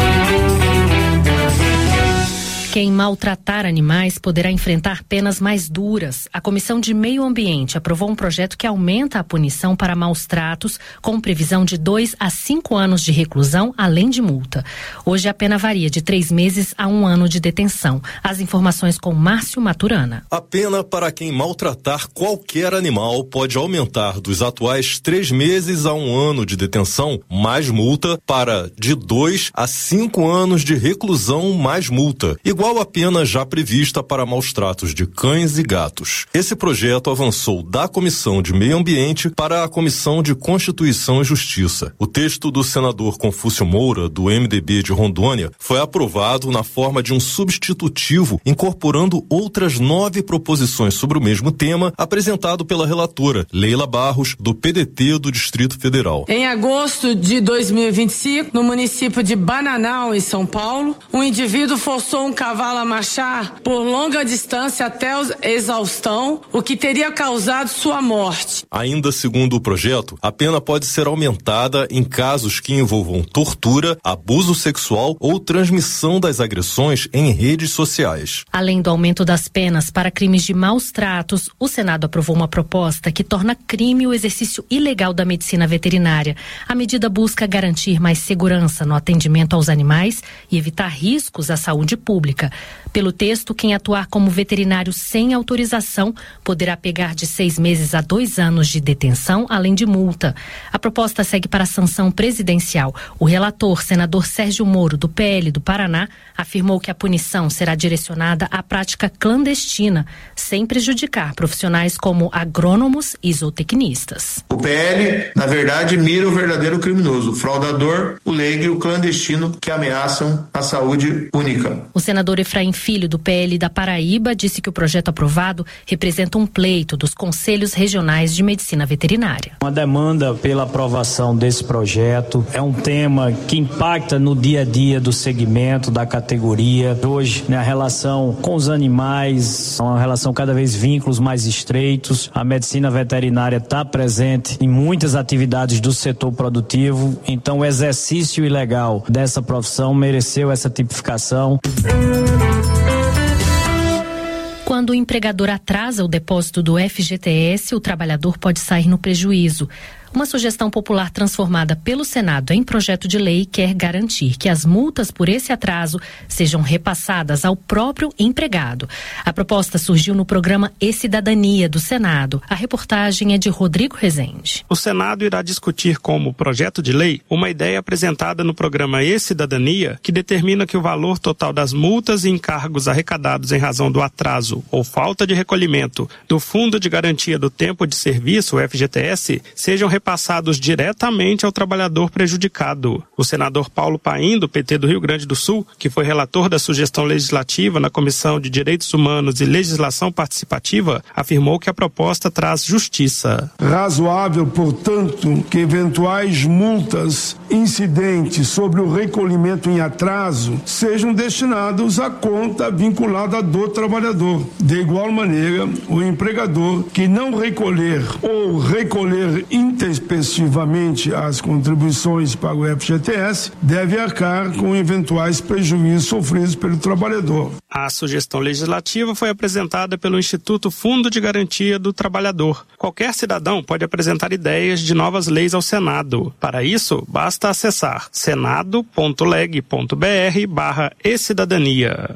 Quem maltratar animais poderá enfrentar penas mais duras. A Comissão de Meio Ambiente aprovou um projeto que aumenta a punição para maus tratos, com previsão de 2 a 5 anos de reclusão, além de multa. Hoje a pena varia de 3 meses a 1 ano de detenção. As informações com Márcio Maturana. A pena para quem maltratar qualquer animal pode aumentar dos atuais 3 meses a 1 ano de detenção, mais multa, para de 2 a 5 anos de reclusão, mais multa, igual a pena já prevista para maus tratos de cães e gatos. Esse projeto avançou da Comissão de Meio Ambiente para a Comissão de Constituição e Justiça. O texto do senador Confúcio Moura, do MDB de Rondônia, foi aprovado na forma de um substitutivo, incorporando outras 9 proposições sobre o mesmo tema, apresentado pela relatora Leila Barros, do PDT do Distrito Federal. Em agosto de 2025, no município de Bananal, em São Paulo, um indivíduo forçou um cavalo a marchar por longa distância até a exaustão, o que teria causado sua morte. Ainda segundo o projeto, a pena pode ser aumentada em casos que envolvam tortura, abuso sexual ou transmissão das agressões em redes sociais. Além do aumento das penas para crimes de maus tratos, o Senado aprovou uma proposta que torna crime o exercício ilegal da medicina veterinária. A medida busca garantir mais segurança no atendimento aos animais e evitar riscos à saúde pública. Pública. Pelo texto, quem atuar como veterinário sem autorização poderá pegar de 6 meses a 2 anos de detenção, além de multa. A proposta segue para a sanção presidencial. O relator, senador Sérgio Moro, do PL do Paraná, afirmou que a punição será direcionada à prática clandestina, sem prejudicar profissionais como agrônomos e zootecnistas. O PL, na verdade, mira o verdadeiro criminoso, o fraudador, o leigo e o clandestino que ameaçam a saúde única. O senador Efraim Filho, do PL da Paraíba, disse que o projeto aprovado representa um pleito dos conselhos regionais de medicina veterinária. Uma demanda pela aprovação desse projeto é um tema que impacta no dia a dia do segmento, da categoria. Hoje, a relação com os animais, uma relação cada vez vínculos mais estreitos. A medicina veterinária está presente em muitas atividades do setor produtivo, então o exercício ilegal dessa profissão mereceu essa tipificação. Quando o empregador atrasa o depósito do FGTS, o trabalhador pode sair no prejuízo. Uma sugestão popular transformada pelo Senado em projeto de lei quer garantir que as multas por esse atraso sejam repassadas ao próprio empregado. A proposta surgiu no programa E-Cidadania do Senado. A reportagem é de Rodrigo Rezende. O Senado irá discutir como projeto de lei uma ideia apresentada no programa E-Cidadania que determina que o valor total das multas e encargos arrecadados em razão do atraso ou falta de recolhimento do Fundo de Garantia do Tempo de Serviço, o FGTS, sejam repassados diretamente ao trabalhador prejudicado. O senador Paulo Paim, do PT do Rio Grande do Sul, que foi relator da sugestão legislativa na Comissão de Direitos Humanos e Legislação Participativa, afirmou que a proposta traz justiça. Razoável, portanto, que eventuais multas incidentes sobre o recolhimento em atraso sejam destinados à conta vinculada do trabalhador. De igual maneira, o empregador que não recolher ou recolher intempestivamente as contribuições para o FGTS deve arcar com eventuais prejuízos sofridos pelo trabalhador. A sugestão legislativa foi apresentada pelo Instituto Fundo de Garantia do Trabalhador. Qualquer cidadão pode apresentar ideias de novas leis ao Senado. Para isso, basta acessar senado.leg.br/e-cidadania.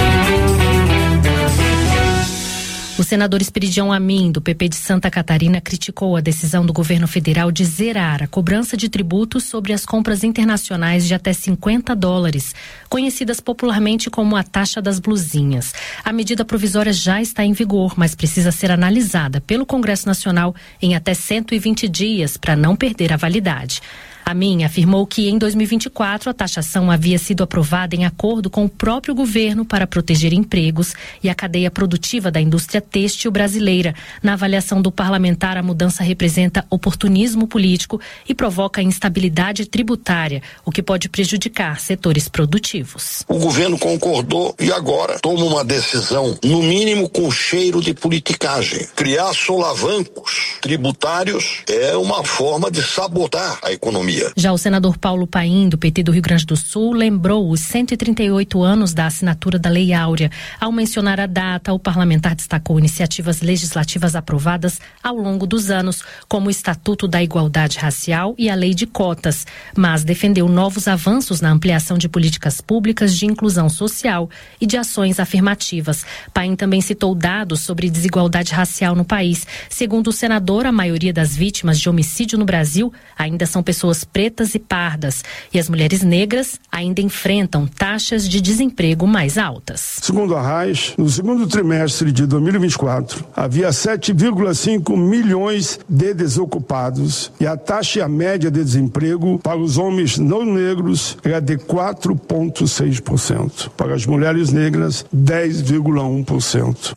O senador Esperidião Amin, do PP de Santa Catarina, criticou a decisão do governo federal de zerar a cobrança de tributos sobre as compras internacionais de até $50, conhecidas popularmente como a taxa das blusinhas. A medida provisória já está em vigor, mas precisa ser analisada pelo Congresso Nacional em até 120 dias para não perder a validade. Amin afirmou que em 2024 a taxação havia sido aprovada em acordo com o próprio governo para proteger empregos e a cadeia produtiva da indústria têxtil brasileira. Na avaliação do parlamentar, a mudança representa oportunismo político e provoca instabilidade tributária, o que pode prejudicar setores produtivos. O governo concordou e agora toma uma decisão, no mínimo com cheiro de politicagem. Criar solavancos tributários é uma forma de sabotar a economia. Já o senador Paulo Paim, do PT do Rio Grande do Sul, lembrou os 138 anos da assinatura da Lei Áurea. Ao mencionar a data, o parlamentar destacou iniciativas legislativas aprovadas ao longo dos anos, como o Estatuto da Igualdade Racial e a Lei de Cotas, mas defendeu novos avanços na ampliação de políticas públicas de inclusão social e de ações afirmativas. Paim também citou dados sobre desigualdade racial no país. Segundo o senador, a maioria das vítimas de homicídio no Brasil ainda são pessoas pretas e pardas, e as mulheres negras ainda enfrentam taxas de desemprego mais altas. Segundo a RAIS, no segundo trimestre de 2024, havia 7,5 milhões de desocupados e a taxa média de desemprego para os homens não negros era de 4,6%. Para as mulheres negras, 10,1%.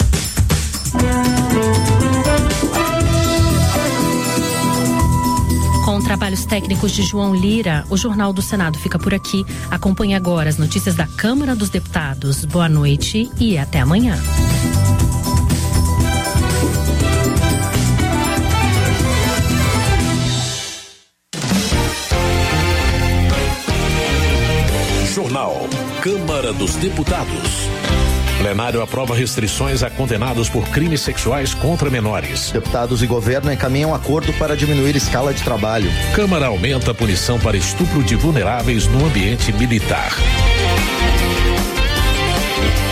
Com trabalhos técnicos de João Lira, o Jornal do Senado fica por aqui. Acompanhe agora as notícias da Câmara dos Deputados. Boa noite e até amanhã. Jornal Câmara dos Deputados. Plenário aprova restrições a condenados por crimes sexuais contra menores. Deputados e governo encaminham acordo para diminuir escala de trabalho. Câmara aumenta a punição para estupro de vulneráveis no ambiente militar.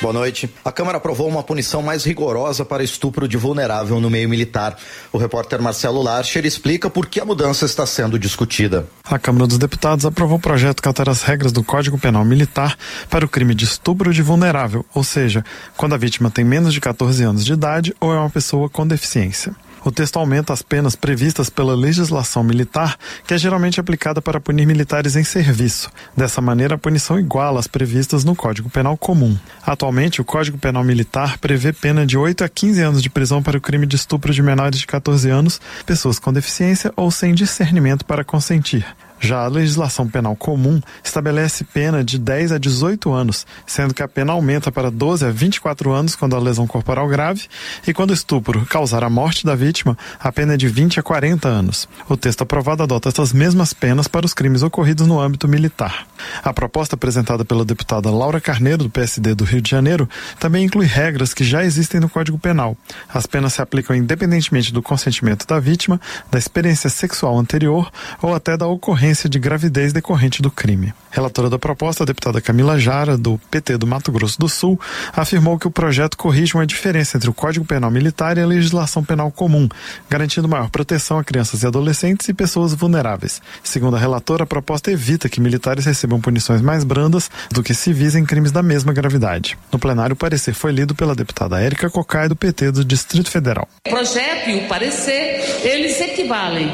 Boa noite. A Câmara aprovou uma punição mais rigorosa para estupro de vulnerável no meio militar. O repórter Marcelo Larcher explica por que a mudança está sendo discutida. A Câmara dos Deputados aprovou o projeto que altera as regras do Código Penal Militar para o crime de estupro de vulnerável, ou seja, quando a vítima tem menos de 14 anos de idade ou é uma pessoa com deficiência. O texto aumenta as penas previstas pela legislação militar, que é geralmente aplicada para punir militares em serviço. Dessa maneira, a punição iguala as previstas no Código Penal comum. Atualmente, o Código Penal Militar prevê pena de 8 a 15 anos de prisão para o crime de estupro de menores de 14 anos, pessoas com deficiência ou sem discernimento para consentir. Já a legislação penal comum estabelece pena de 10 a 18 anos, sendo que a pena aumenta para 12 a 24 anos quando a lesão corporal grave e quando o estupro causar a morte da vítima, a pena é de 20 a 40 anos. O texto aprovado adota essas mesmas penas para os crimes ocorridos no âmbito militar. A proposta apresentada pela deputada Laura Carneiro, do PSD do Rio de Janeiro, também inclui regras que já existem no Código Penal. As penas se aplicam independentemente do consentimento da vítima, da experiência sexual anterior ou até da ocorrência de gravidez decorrente do crime. Relatora da proposta, a deputada Camila Jara, do PT do Mato Grosso do Sul, afirmou que o projeto corrige uma diferença entre o Código Penal Militar e a legislação penal comum, garantindo maior proteção a crianças e adolescentes e pessoas vulneráveis. Segundo a relatora, a proposta evita que militares recebam punições mais brandas do que civis em crimes da mesma gravidade. No plenário, o parecer foi lido pela deputada Érica Cocai, do PT do Distrito Federal. O projeto e o parecer, eles equivalem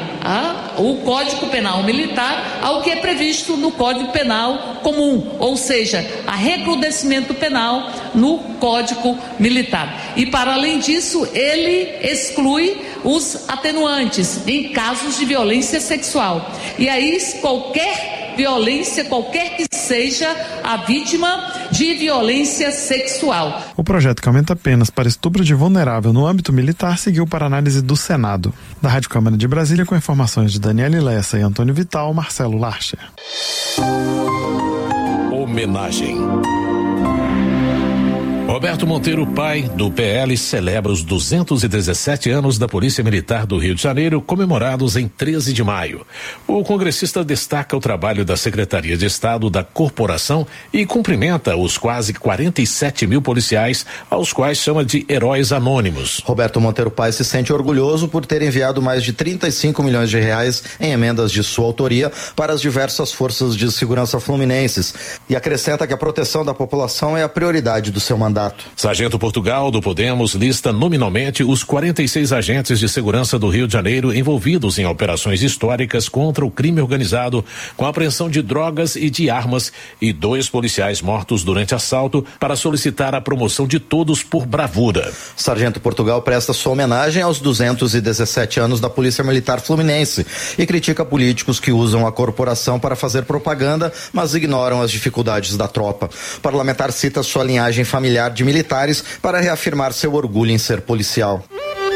ao Código Penal Militar ao que é previsto no Código Penal comum, ou seja, a recrudescimento penal no Código Militar. E para além disso, ele exclui os atenuantes em casos de violência sexual. E aí qualquer violência, qualquer que seja a vítima de violência sexual. O projeto que aumenta penas para estupro de vulnerável no âmbito militar seguiu para análise do Senado. Da Rádio Câmara de Brasília, com informações de Daniele Lessa e Antônio Vital, Marcelo Larcher. Homenagem. Roberto Monteiro, pai do PL, celebra os 217 anos da Polícia Militar do Rio de Janeiro, comemorados em 13 de maio. O congressista destaca o trabalho da Secretaria de Estado da Corporação e cumprimenta os quase 47 mil policiais, aos quais chama de heróis anônimos. Roberto Monteiro Pai se sente orgulhoso por ter enviado mais de 35 milhões de reais em emendas de sua autoria para as diversas forças de segurança fluminenses e acrescenta que a proteção da população é a prioridade do seu mandato. Sargento Portugal, do Podemos, lista nominalmente os 46 agentes de segurança do Rio de Janeiro envolvidos em operações históricas contra o crime organizado, com apreensão de drogas e de armas, e 2 policiais mortos durante assalto, para solicitar a promoção de todos por bravura. Sargento Portugal presta sua homenagem aos 217 anos da Polícia Militar Fluminense e critica políticos que usam a corporação para fazer propaganda, mas ignoram as dificuldades da tropa. O parlamentar cita sua linhagem familiar de militares para reafirmar seu orgulho em ser policial.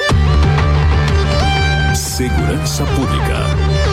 Segurança Pública.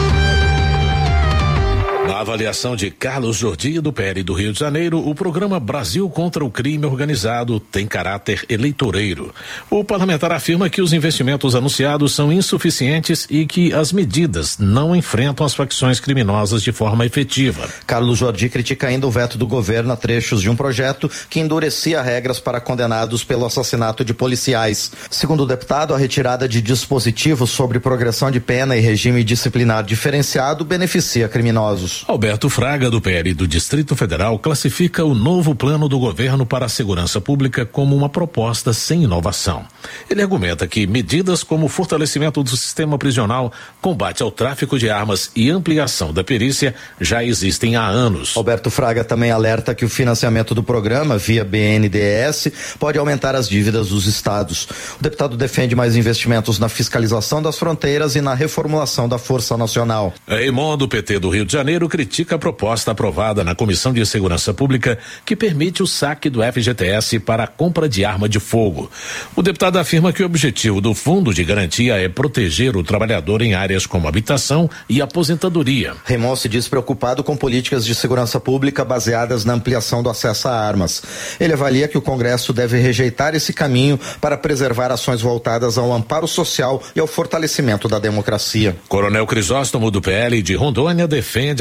Na avaliação de Carlos Jordi, do PL do Rio de Janeiro, o programa Brasil contra o Crime Organizado tem caráter eleitoreiro. O parlamentar afirma que os investimentos anunciados são insuficientes e que as medidas não enfrentam as facções criminosas de forma efetiva. Carlos Jordi critica ainda o veto do governo a trechos de um projeto que endurecia regras para condenados pelo assassinato de policiais. Segundo o deputado, a retirada de dispositivos sobre progressão de pena e regime disciplinar diferenciado beneficia criminosos. Alberto Fraga, do PL do Distrito Federal, classifica o novo plano do governo para a segurança pública como uma proposta sem inovação. Ele argumenta que medidas como o fortalecimento do sistema prisional, combate ao tráfico de armas e ampliação da perícia já existem há anos. Alberto Fraga também alerta que o financiamento do programa via BNDES pode aumentar as dívidas dos estados. O deputado defende mais investimentos na fiscalização das fronteiras e na reformulação da Força Nacional. Raymond, do PT do Rio de Janeiro, critica a proposta aprovada na Comissão de Segurança Pública que permite o saque do FGTS para a compra de arma de fogo. O deputado afirma que o objetivo do Fundo de Garantia é proteger o trabalhador em áreas como habitação e aposentadoria. Raymond se diz preocupado com políticas de segurança pública baseadas na ampliação do acesso a armas. Ele avalia que o Congresso deve rejeitar esse caminho para preservar ações voltadas ao amparo social e ao fortalecimento da democracia. Coronel Crisóstomo, do PL de Rondônia, defende a redução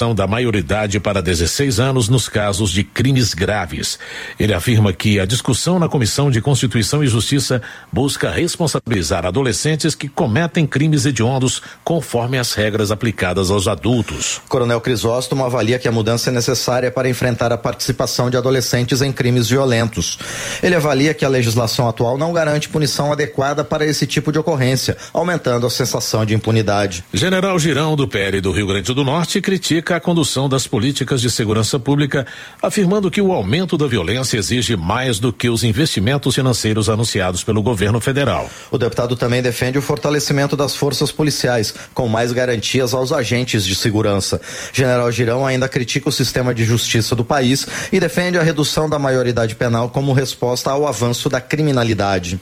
elevação da maioridade para 16 anos nos casos de crimes graves. Ele afirma que a discussão na Comissão de Constituição e Justiça busca responsabilizar adolescentes que cometem crimes hediondos conforme as regras aplicadas aos adultos. Coronel Crisóstomo avalia que a mudança é necessária para enfrentar a participação de adolescentes em crimes violentos. Ele avalia que a legislação atual não garante punição adequada para esse tipo de ocorrência, aumentando a sensação de impunidade. General Girão, do PL do Rio Grande do Norte, critica a condução das políticas de segurança pública, afirmando que o aumento da violência exige mais do que os investimentos financeiros anunciados pelo governo federal. O deputado também defende o fortalecimento das forças policiais, com mais garantias aos agentes de segurança. General Girão ainda critica o sistema de justiça do país e defende a redução da maioridade penal como resposta ao avanço da criminalidade.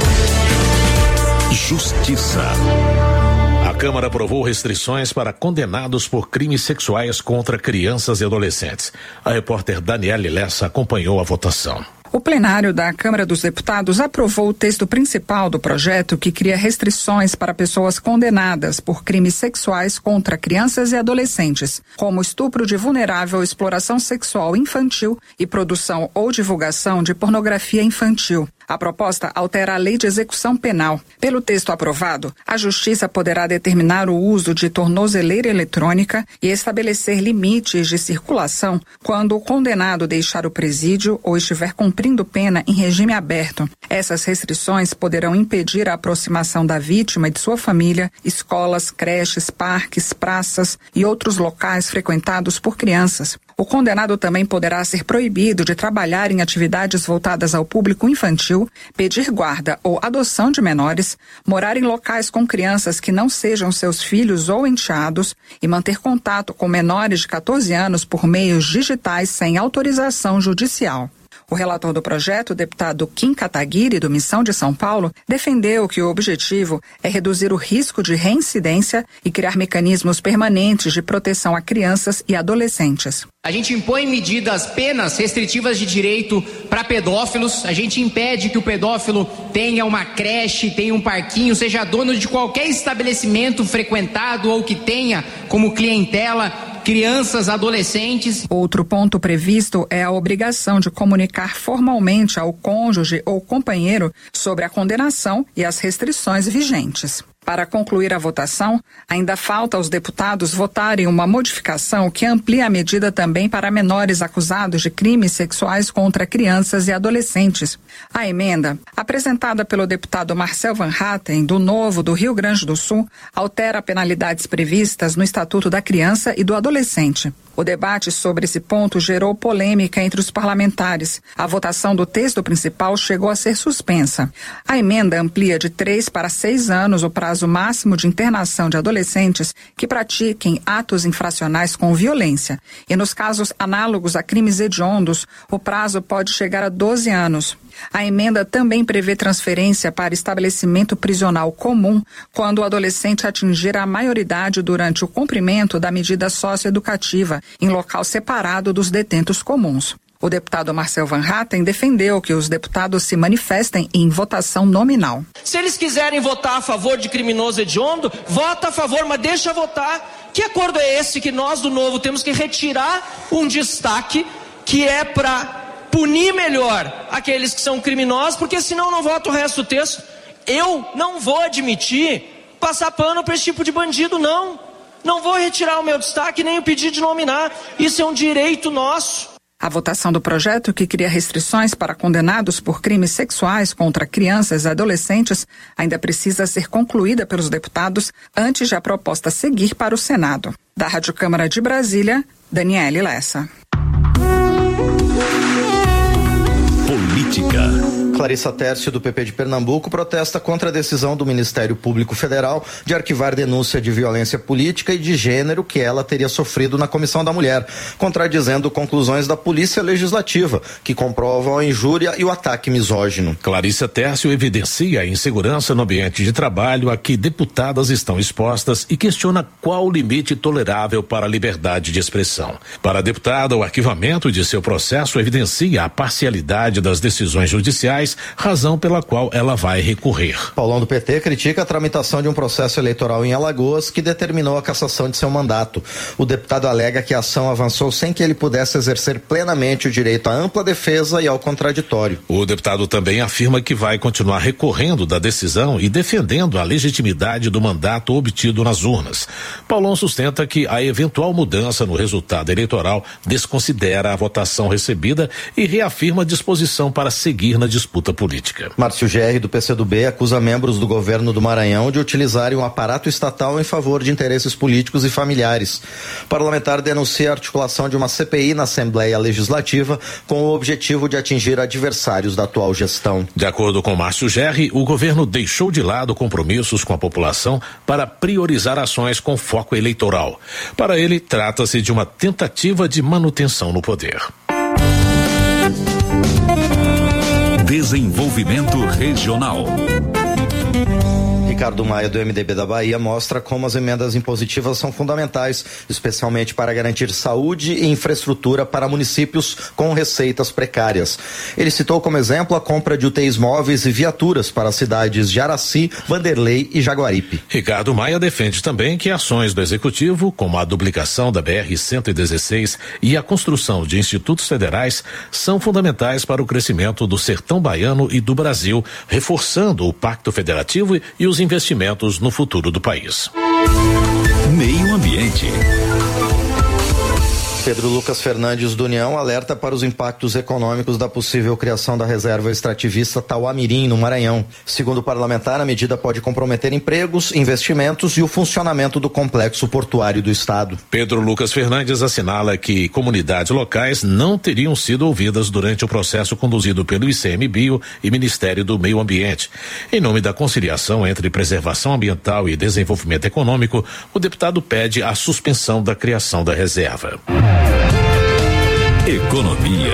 Justiça. A Câmara aprovou restrições para condenados por crimes sexuais contra crianças e adolescentes. A repórter Daniele Lessa acompanhou a votação. O plenário da Câmara dos Deputados aprovou o texto principal do projeto que cria restrições para pessoas condenadas por crimes sexuais contra crianças e adolescentes, como estupro de vulnerável, exploração sexual infantil e produção ou divulgação de pornografia infantil. A proposta altera a Lei de Execução Penal. Pelo texto aprovado, a Justiça poderá determinar o uso de tornozeleira eletrônica e estabelecer limites de circulação quando o condenado deixar o presídio ou estiver cumprindo pena em regime aberto. Essas restrições poderão impedir a aproximação da vítima e de sua família, escolas, creches, parques, praças e outros locais frequentados por crianças. O condenado também poderá ser proibido de trabalhar em atividades voltadas ao público infantil, pedir guarda ou adoção de menores, morar em locais com crianças que não sejam seus filhos ou enteados e manter contato com menores de 14 anos por meios digitais sem autorização judicial. O relator do projeto, o deputado Kim Kataguiri, do Missão de São Paulo, defendeu que o objetivo é reduzir o risco de reincidência e criar mecanismos permanentes de proteção a crianças e adolescentes. A gente impõe medidas, penas restritivas de direito para pedófilos, a gente impede que o pedófilo tenha uma creche, tenha um parquinho, seja dono de qualquer estabelecimento frequentado ou que tenha como clientela crianças, adolescentes. Outro ponto previsto é a obrigação de comunicar formalmente ao cônjuge ou companheiro sobre a condenação e as restrições vigentes. Para concluir a votação, ainda falta aos deputados votarem uma modificação que amplia a medida também para menores acusados de crimes sexuais contra crianças e adolescentes. A emenda, apresentada pelo deputado Marcel Van Hatten, do Novo do Rio Grande do Sul, altera penalidades previstas no Estatuto da Criança e do Adolescente. O debate sobre esse ponto gerou polêmica entre os parlamentares. A votação do texto principal chegou a ser suspensa. A emenda amplia de 3 para 6 anos o prazo máximo de internação de adolescentes que pratiquem atos infracionais com violência. E nos casos análogos a crimes hediondos, o prazo pode chegar a 12 anos. A emenda também prevê transferência para estabelecimento prisional comum quando o adolescente atingir a maioridade durante o cumprimento da medida socioeducativa em local separado dos detentos comuns. O deputado Marcel Van Hatten defendeu que os deputados se manifestem em votação nominal. Se eles quiserem votar a favor de criminoso hediondo, vota a favor, mas deixa votar. Que acordo é esse que nós do Novo temos que retirar um destaque que é para punir melhor aqueles que são criminosos, porque senão não voto o resto do texto. Eu não vou admitir passar pano para esse tipo de bandido, não. Não vou retirar o meu destaque nem o pedido de nominar. Isso é um direito nosso. A votação do projeto, que cria restrições para condenados por crimes sexuais contra crianças e adolescentes, ainda precisa ser concluída pelos deputados antes de a proposta seguir para o Senado. Da Rádio Câmara de Brasília, Daniele Lessa. Política. Clarissa Tércio, do PP de Pernambuco, protesta contra a decisão do Ministério Público Federal de arquivar denúncia de violência política e de gênero que ela teria sofrido na Comissão da Mulher, contradizendo conclusões da Polícia Legislativa, que comprovam a injúria e o ataque misógino. Clarissa Tércio evidencia a insegurança no ambiente de trabalho a que deputadas estão expostas e questiona qual o limite tolerável para a liberdade de expressão. Para a deputada, o arquivamento de seu processo evidencia a parcialidade das decisões judiciais Gerais, razão pela qual ela vai recorrer. Paulão do PT critica a tramitação de um processo eleitoral em Alagoas que determinou a cassação de seu mandato. O deputado alega que a ação avançou sem que ele pudesse exercer plenamente o direito à ampla defesa e ao contraditório. O deputado também afirma que vai continuar recorrendo da decisão e defendendo a legitimidade do mandato obtido nas urnas. Paulão sustenta que a eventual mudança no resultado eleitoral desconsidera a votação recebida e reafirma a disposição para seguir na disputa política. Márcio GR, do PCdoB, acusa membros do governo do Maranhão de utilizarem um aparato estatal em favor de interesses políticos e familiares. O parlamentar denuncia a articulação de uma CPI na Assembleia Legislativa com o objetivo de atingir adversários da atual gestão. De acordo com Márcio GR, o governo deixou de lado compromissos com a população para priorizar ações com foco eleitoral. Para ele, trata-se de uma tentativa de manutenção no poder. Desenvolvimento regional. Ricardo Maia, do MDB da Bahia, mostra como as emendas impositivas são fundamentais, especialmente para garantir saúde e infraestrutura para municípios com receitas precárias. Ele citou como exemplo a compra de UTIs móveis e viaturas para as cidades de Araci, Vanderlei e Jaguaripe. Ricardo Maia defende também que ações do Executivo, como a duplicação da BR-116 e a construção de institutos federais, são fundamentais para o crescimento do sertão baiano e do Brasil, reforçando o Pacto Federativo e os investimentos no futuro do país. Meio Ambiente. Pedro Lucas Fernandes, do União, alerta para os impactos econômicos da possível criação da reserva extrativista Tauá-Mirim, no Maranhão. Segundo o parlamentar, a medida pode comprometer empregos, investimentos e o funcionamento do complexo portuário do estado. Pedro Lucas Fernandes assinala que comunidades locais não teriam sido ouvidas durante o processo conduzido pelo ICMBio e Ministério do Meio Ambiente. Em nome da conciliação entre preservação ambiental e desenvolvimento econômico, o deputado pede a suspensão da criação da reserva. Economia.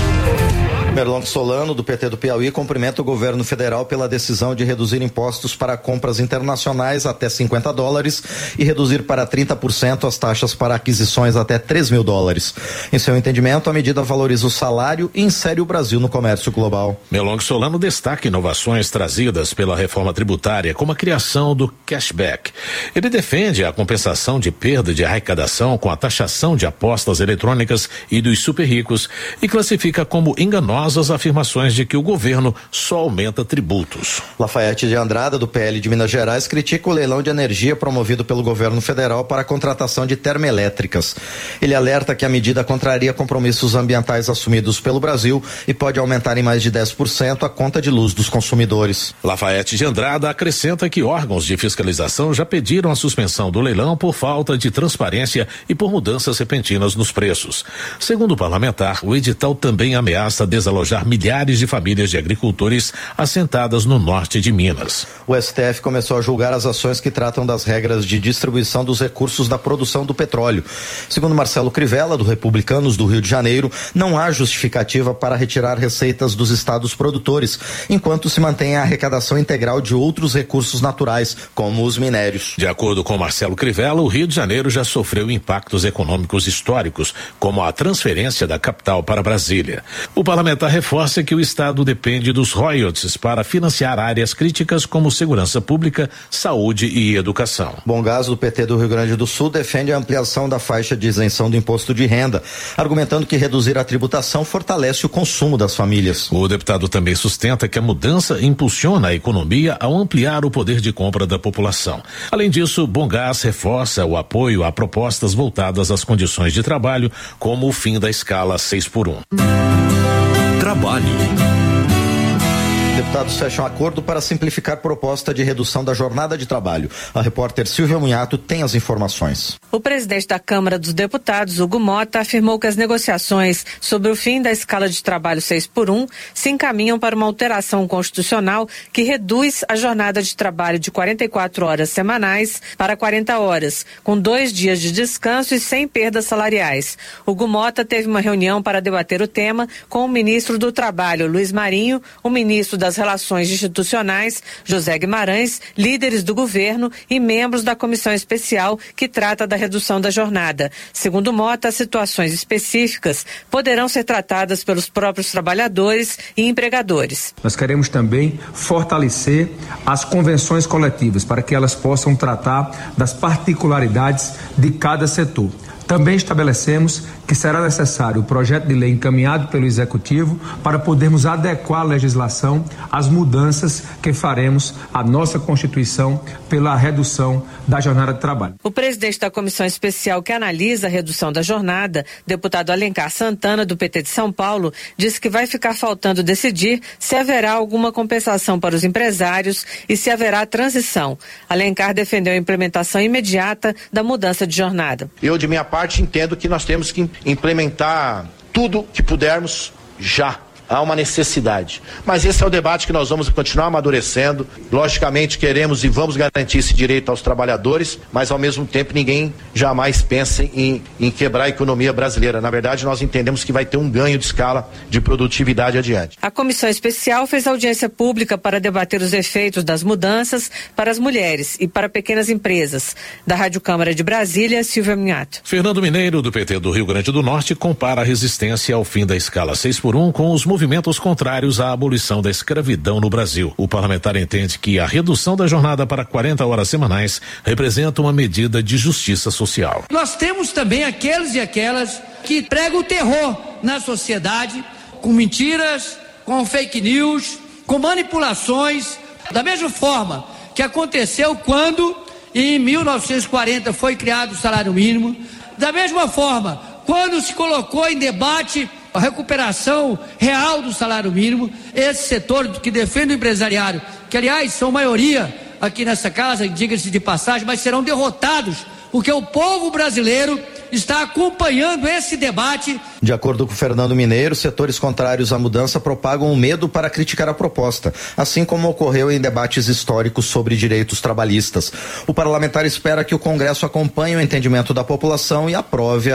Merlong Solano, do PT do Piauí, cumprimenta o governo federal pela decisão de reduzir impostos para compras internacionais até $50 e reduzir para 30% as taxas para aquisições até $3.000. Em seu entendimento, a medida valoriza o salário e insere o Brasil no comércio global. Merlong Solano destaca inovações trazidas pela reforma tributária, como a criação do cashback. Ele defende a compensação de perda de arrecadação com a taxação de apostas eletrônicas e dos super ricos e classifica como enganosas as afirmações de que o governo só aumenta tributos. Lafayette de Andrada, do PL de Minas Gerais, critica o leilão de energia promovido pelo governo federal para a contratação de termoelétricas. Ele alerta que a medida contraria compromissos ambientais assumidos pelo Brasil e pode aumentar em mais de 10% a conta de luz dos consumidores. Lafayette de Andrada acrescenta que órgãos de fiscalização já pediram a suspensão do leilão por falta de transparência e por mudanças repentinas nos preços. Segundo o parlamentar, o edital também ameaça desalojar milhares de famílias de agricultores assentadas no norte de Minas. O STF começou a julgar as ações que tratam das regras de distribuição dos recursos da produção do petróleo. Segundo Marcelo Crivella, do Republicanos do Rio de Janeiro, não há justificativa para retirar receitas dos estados produtores, enquanto se mantém a arrecadação integral de outros recursos naturais, como os minérios. De acordo com Marcelo Crivella, o Rio de Janeiro já sofreu impactos econômicos históricos, como a transferência da capital para Brasília. O parlamentar reforça que o estado depende dos royalties para financiar áreas críticas como segurança pública, saúde e educação. Bom Gás, do PT do Rio Grande do Sul, defende a ampliação da faixa de isenção do imposto de renda, argumentando que reduzir a tributação fortalece o consumo das famílias. O deputado também sustenta que a mudança impulsiona a economia ao ampliar o poder de compra da população. Além disso, Bom Gás reforça o apoio a propostas voltadas às condições de trabalho, como o fim da escala 6x1. Trabalho. Deputados fecham acordo para simplificar proposta de redução da jornada de trabalho. A repórter Silvia Munhato tem as informações. O presidente da Câmara dos Deputados, Hugo Mota, afirmou que as negociações sobre o fim da escala de trabalho 6x1 se encaminham para uma alteração constitucional que reduz a jornada de trabalho de 44 horas semanais para 40 horas, com 2 dias de descanso e sem perdas salariais. Hugo Mota teve uma reunião para debater o tema com o ministro do Trabalho, Luiz Marinho, o ministro das das Relações Institucionais, José Guimarães, líderes do governo e membros da comissão especial que trata da redução da jornada. Segundo Mota, as situações específicas poderão ser tratadas pelos próprios trabalhadores e empregadores. Nós queremos também fortalecer as convenções coletivas para que elas possam tratar das particularidades de cada setor. Também estabelecemos que será necessário o projeto de lei encaminhado pelo Executivo para podermos adequar a legislação às mudanças que faremos à nossa Constituição pela redução da jornada de trabalho. O presidente da comissão especial que analisa a redução da jornada, deputado Alencar Santana, do PT de São Paulo, disse que vai ficar faltando decidir se haverá alguma compensação para os empresários e se haverá transição. Alencar defendeu a implementação imediata da mudança de jornada. Eu, de minha parte, entendo que nós temos que implementar tudo que pudermos já. Há uma necessidade. Mas esse é o debate que nós vamos continuar amadurecendo. Logicamente, queremos e vamos garantir esse direito aos trabalhadores, mas ao mesmo tempo ninguém jamais pensa em quebrar a economia brasileira. Na verdade, nós entendemos que vai ter um ganho de escala de produtividade adiante. A comissão especial fez audiência pública para debater os efeitos das mudanças para as mulheres e para pequenas empresas. Da Rádio Câmara de Brasília, Silvia Minhato. Fernando Mineiro, do PT do Rio Grande do Norte, compara a resistência ao fim da escala 6x1 com os movimentos contrários à abolição da escravidão no Brasil. O parlamentar entende que a redução da jornada para 40 horas semanais representa uma medida de justiça social. Nós temos também aqueles e aquelas que pregam o terror na sociedade, com mentiras, com fake news, com manipulações, da mesma forma que aconteceu quando em 1940 foi criado o salário mínimo, da mesma forma quando se colocou em debate a recuperação real do salário mínimo, esse setor que defende o empresariado, que aliás são maioria aqui nessa casa, diga-se de passagem, mas serão derrotados, porque o povo brasileiro está acompanhando esse debate. De acordo com Fernando Mineiro, setores contrários à mudança propagam o medo para criticar a proposta, assim como ocorreu em debates históricos sobre direitos trabalhistas. O parlamentar espera que o Congresso acompanhe o entendimento da população e aprove a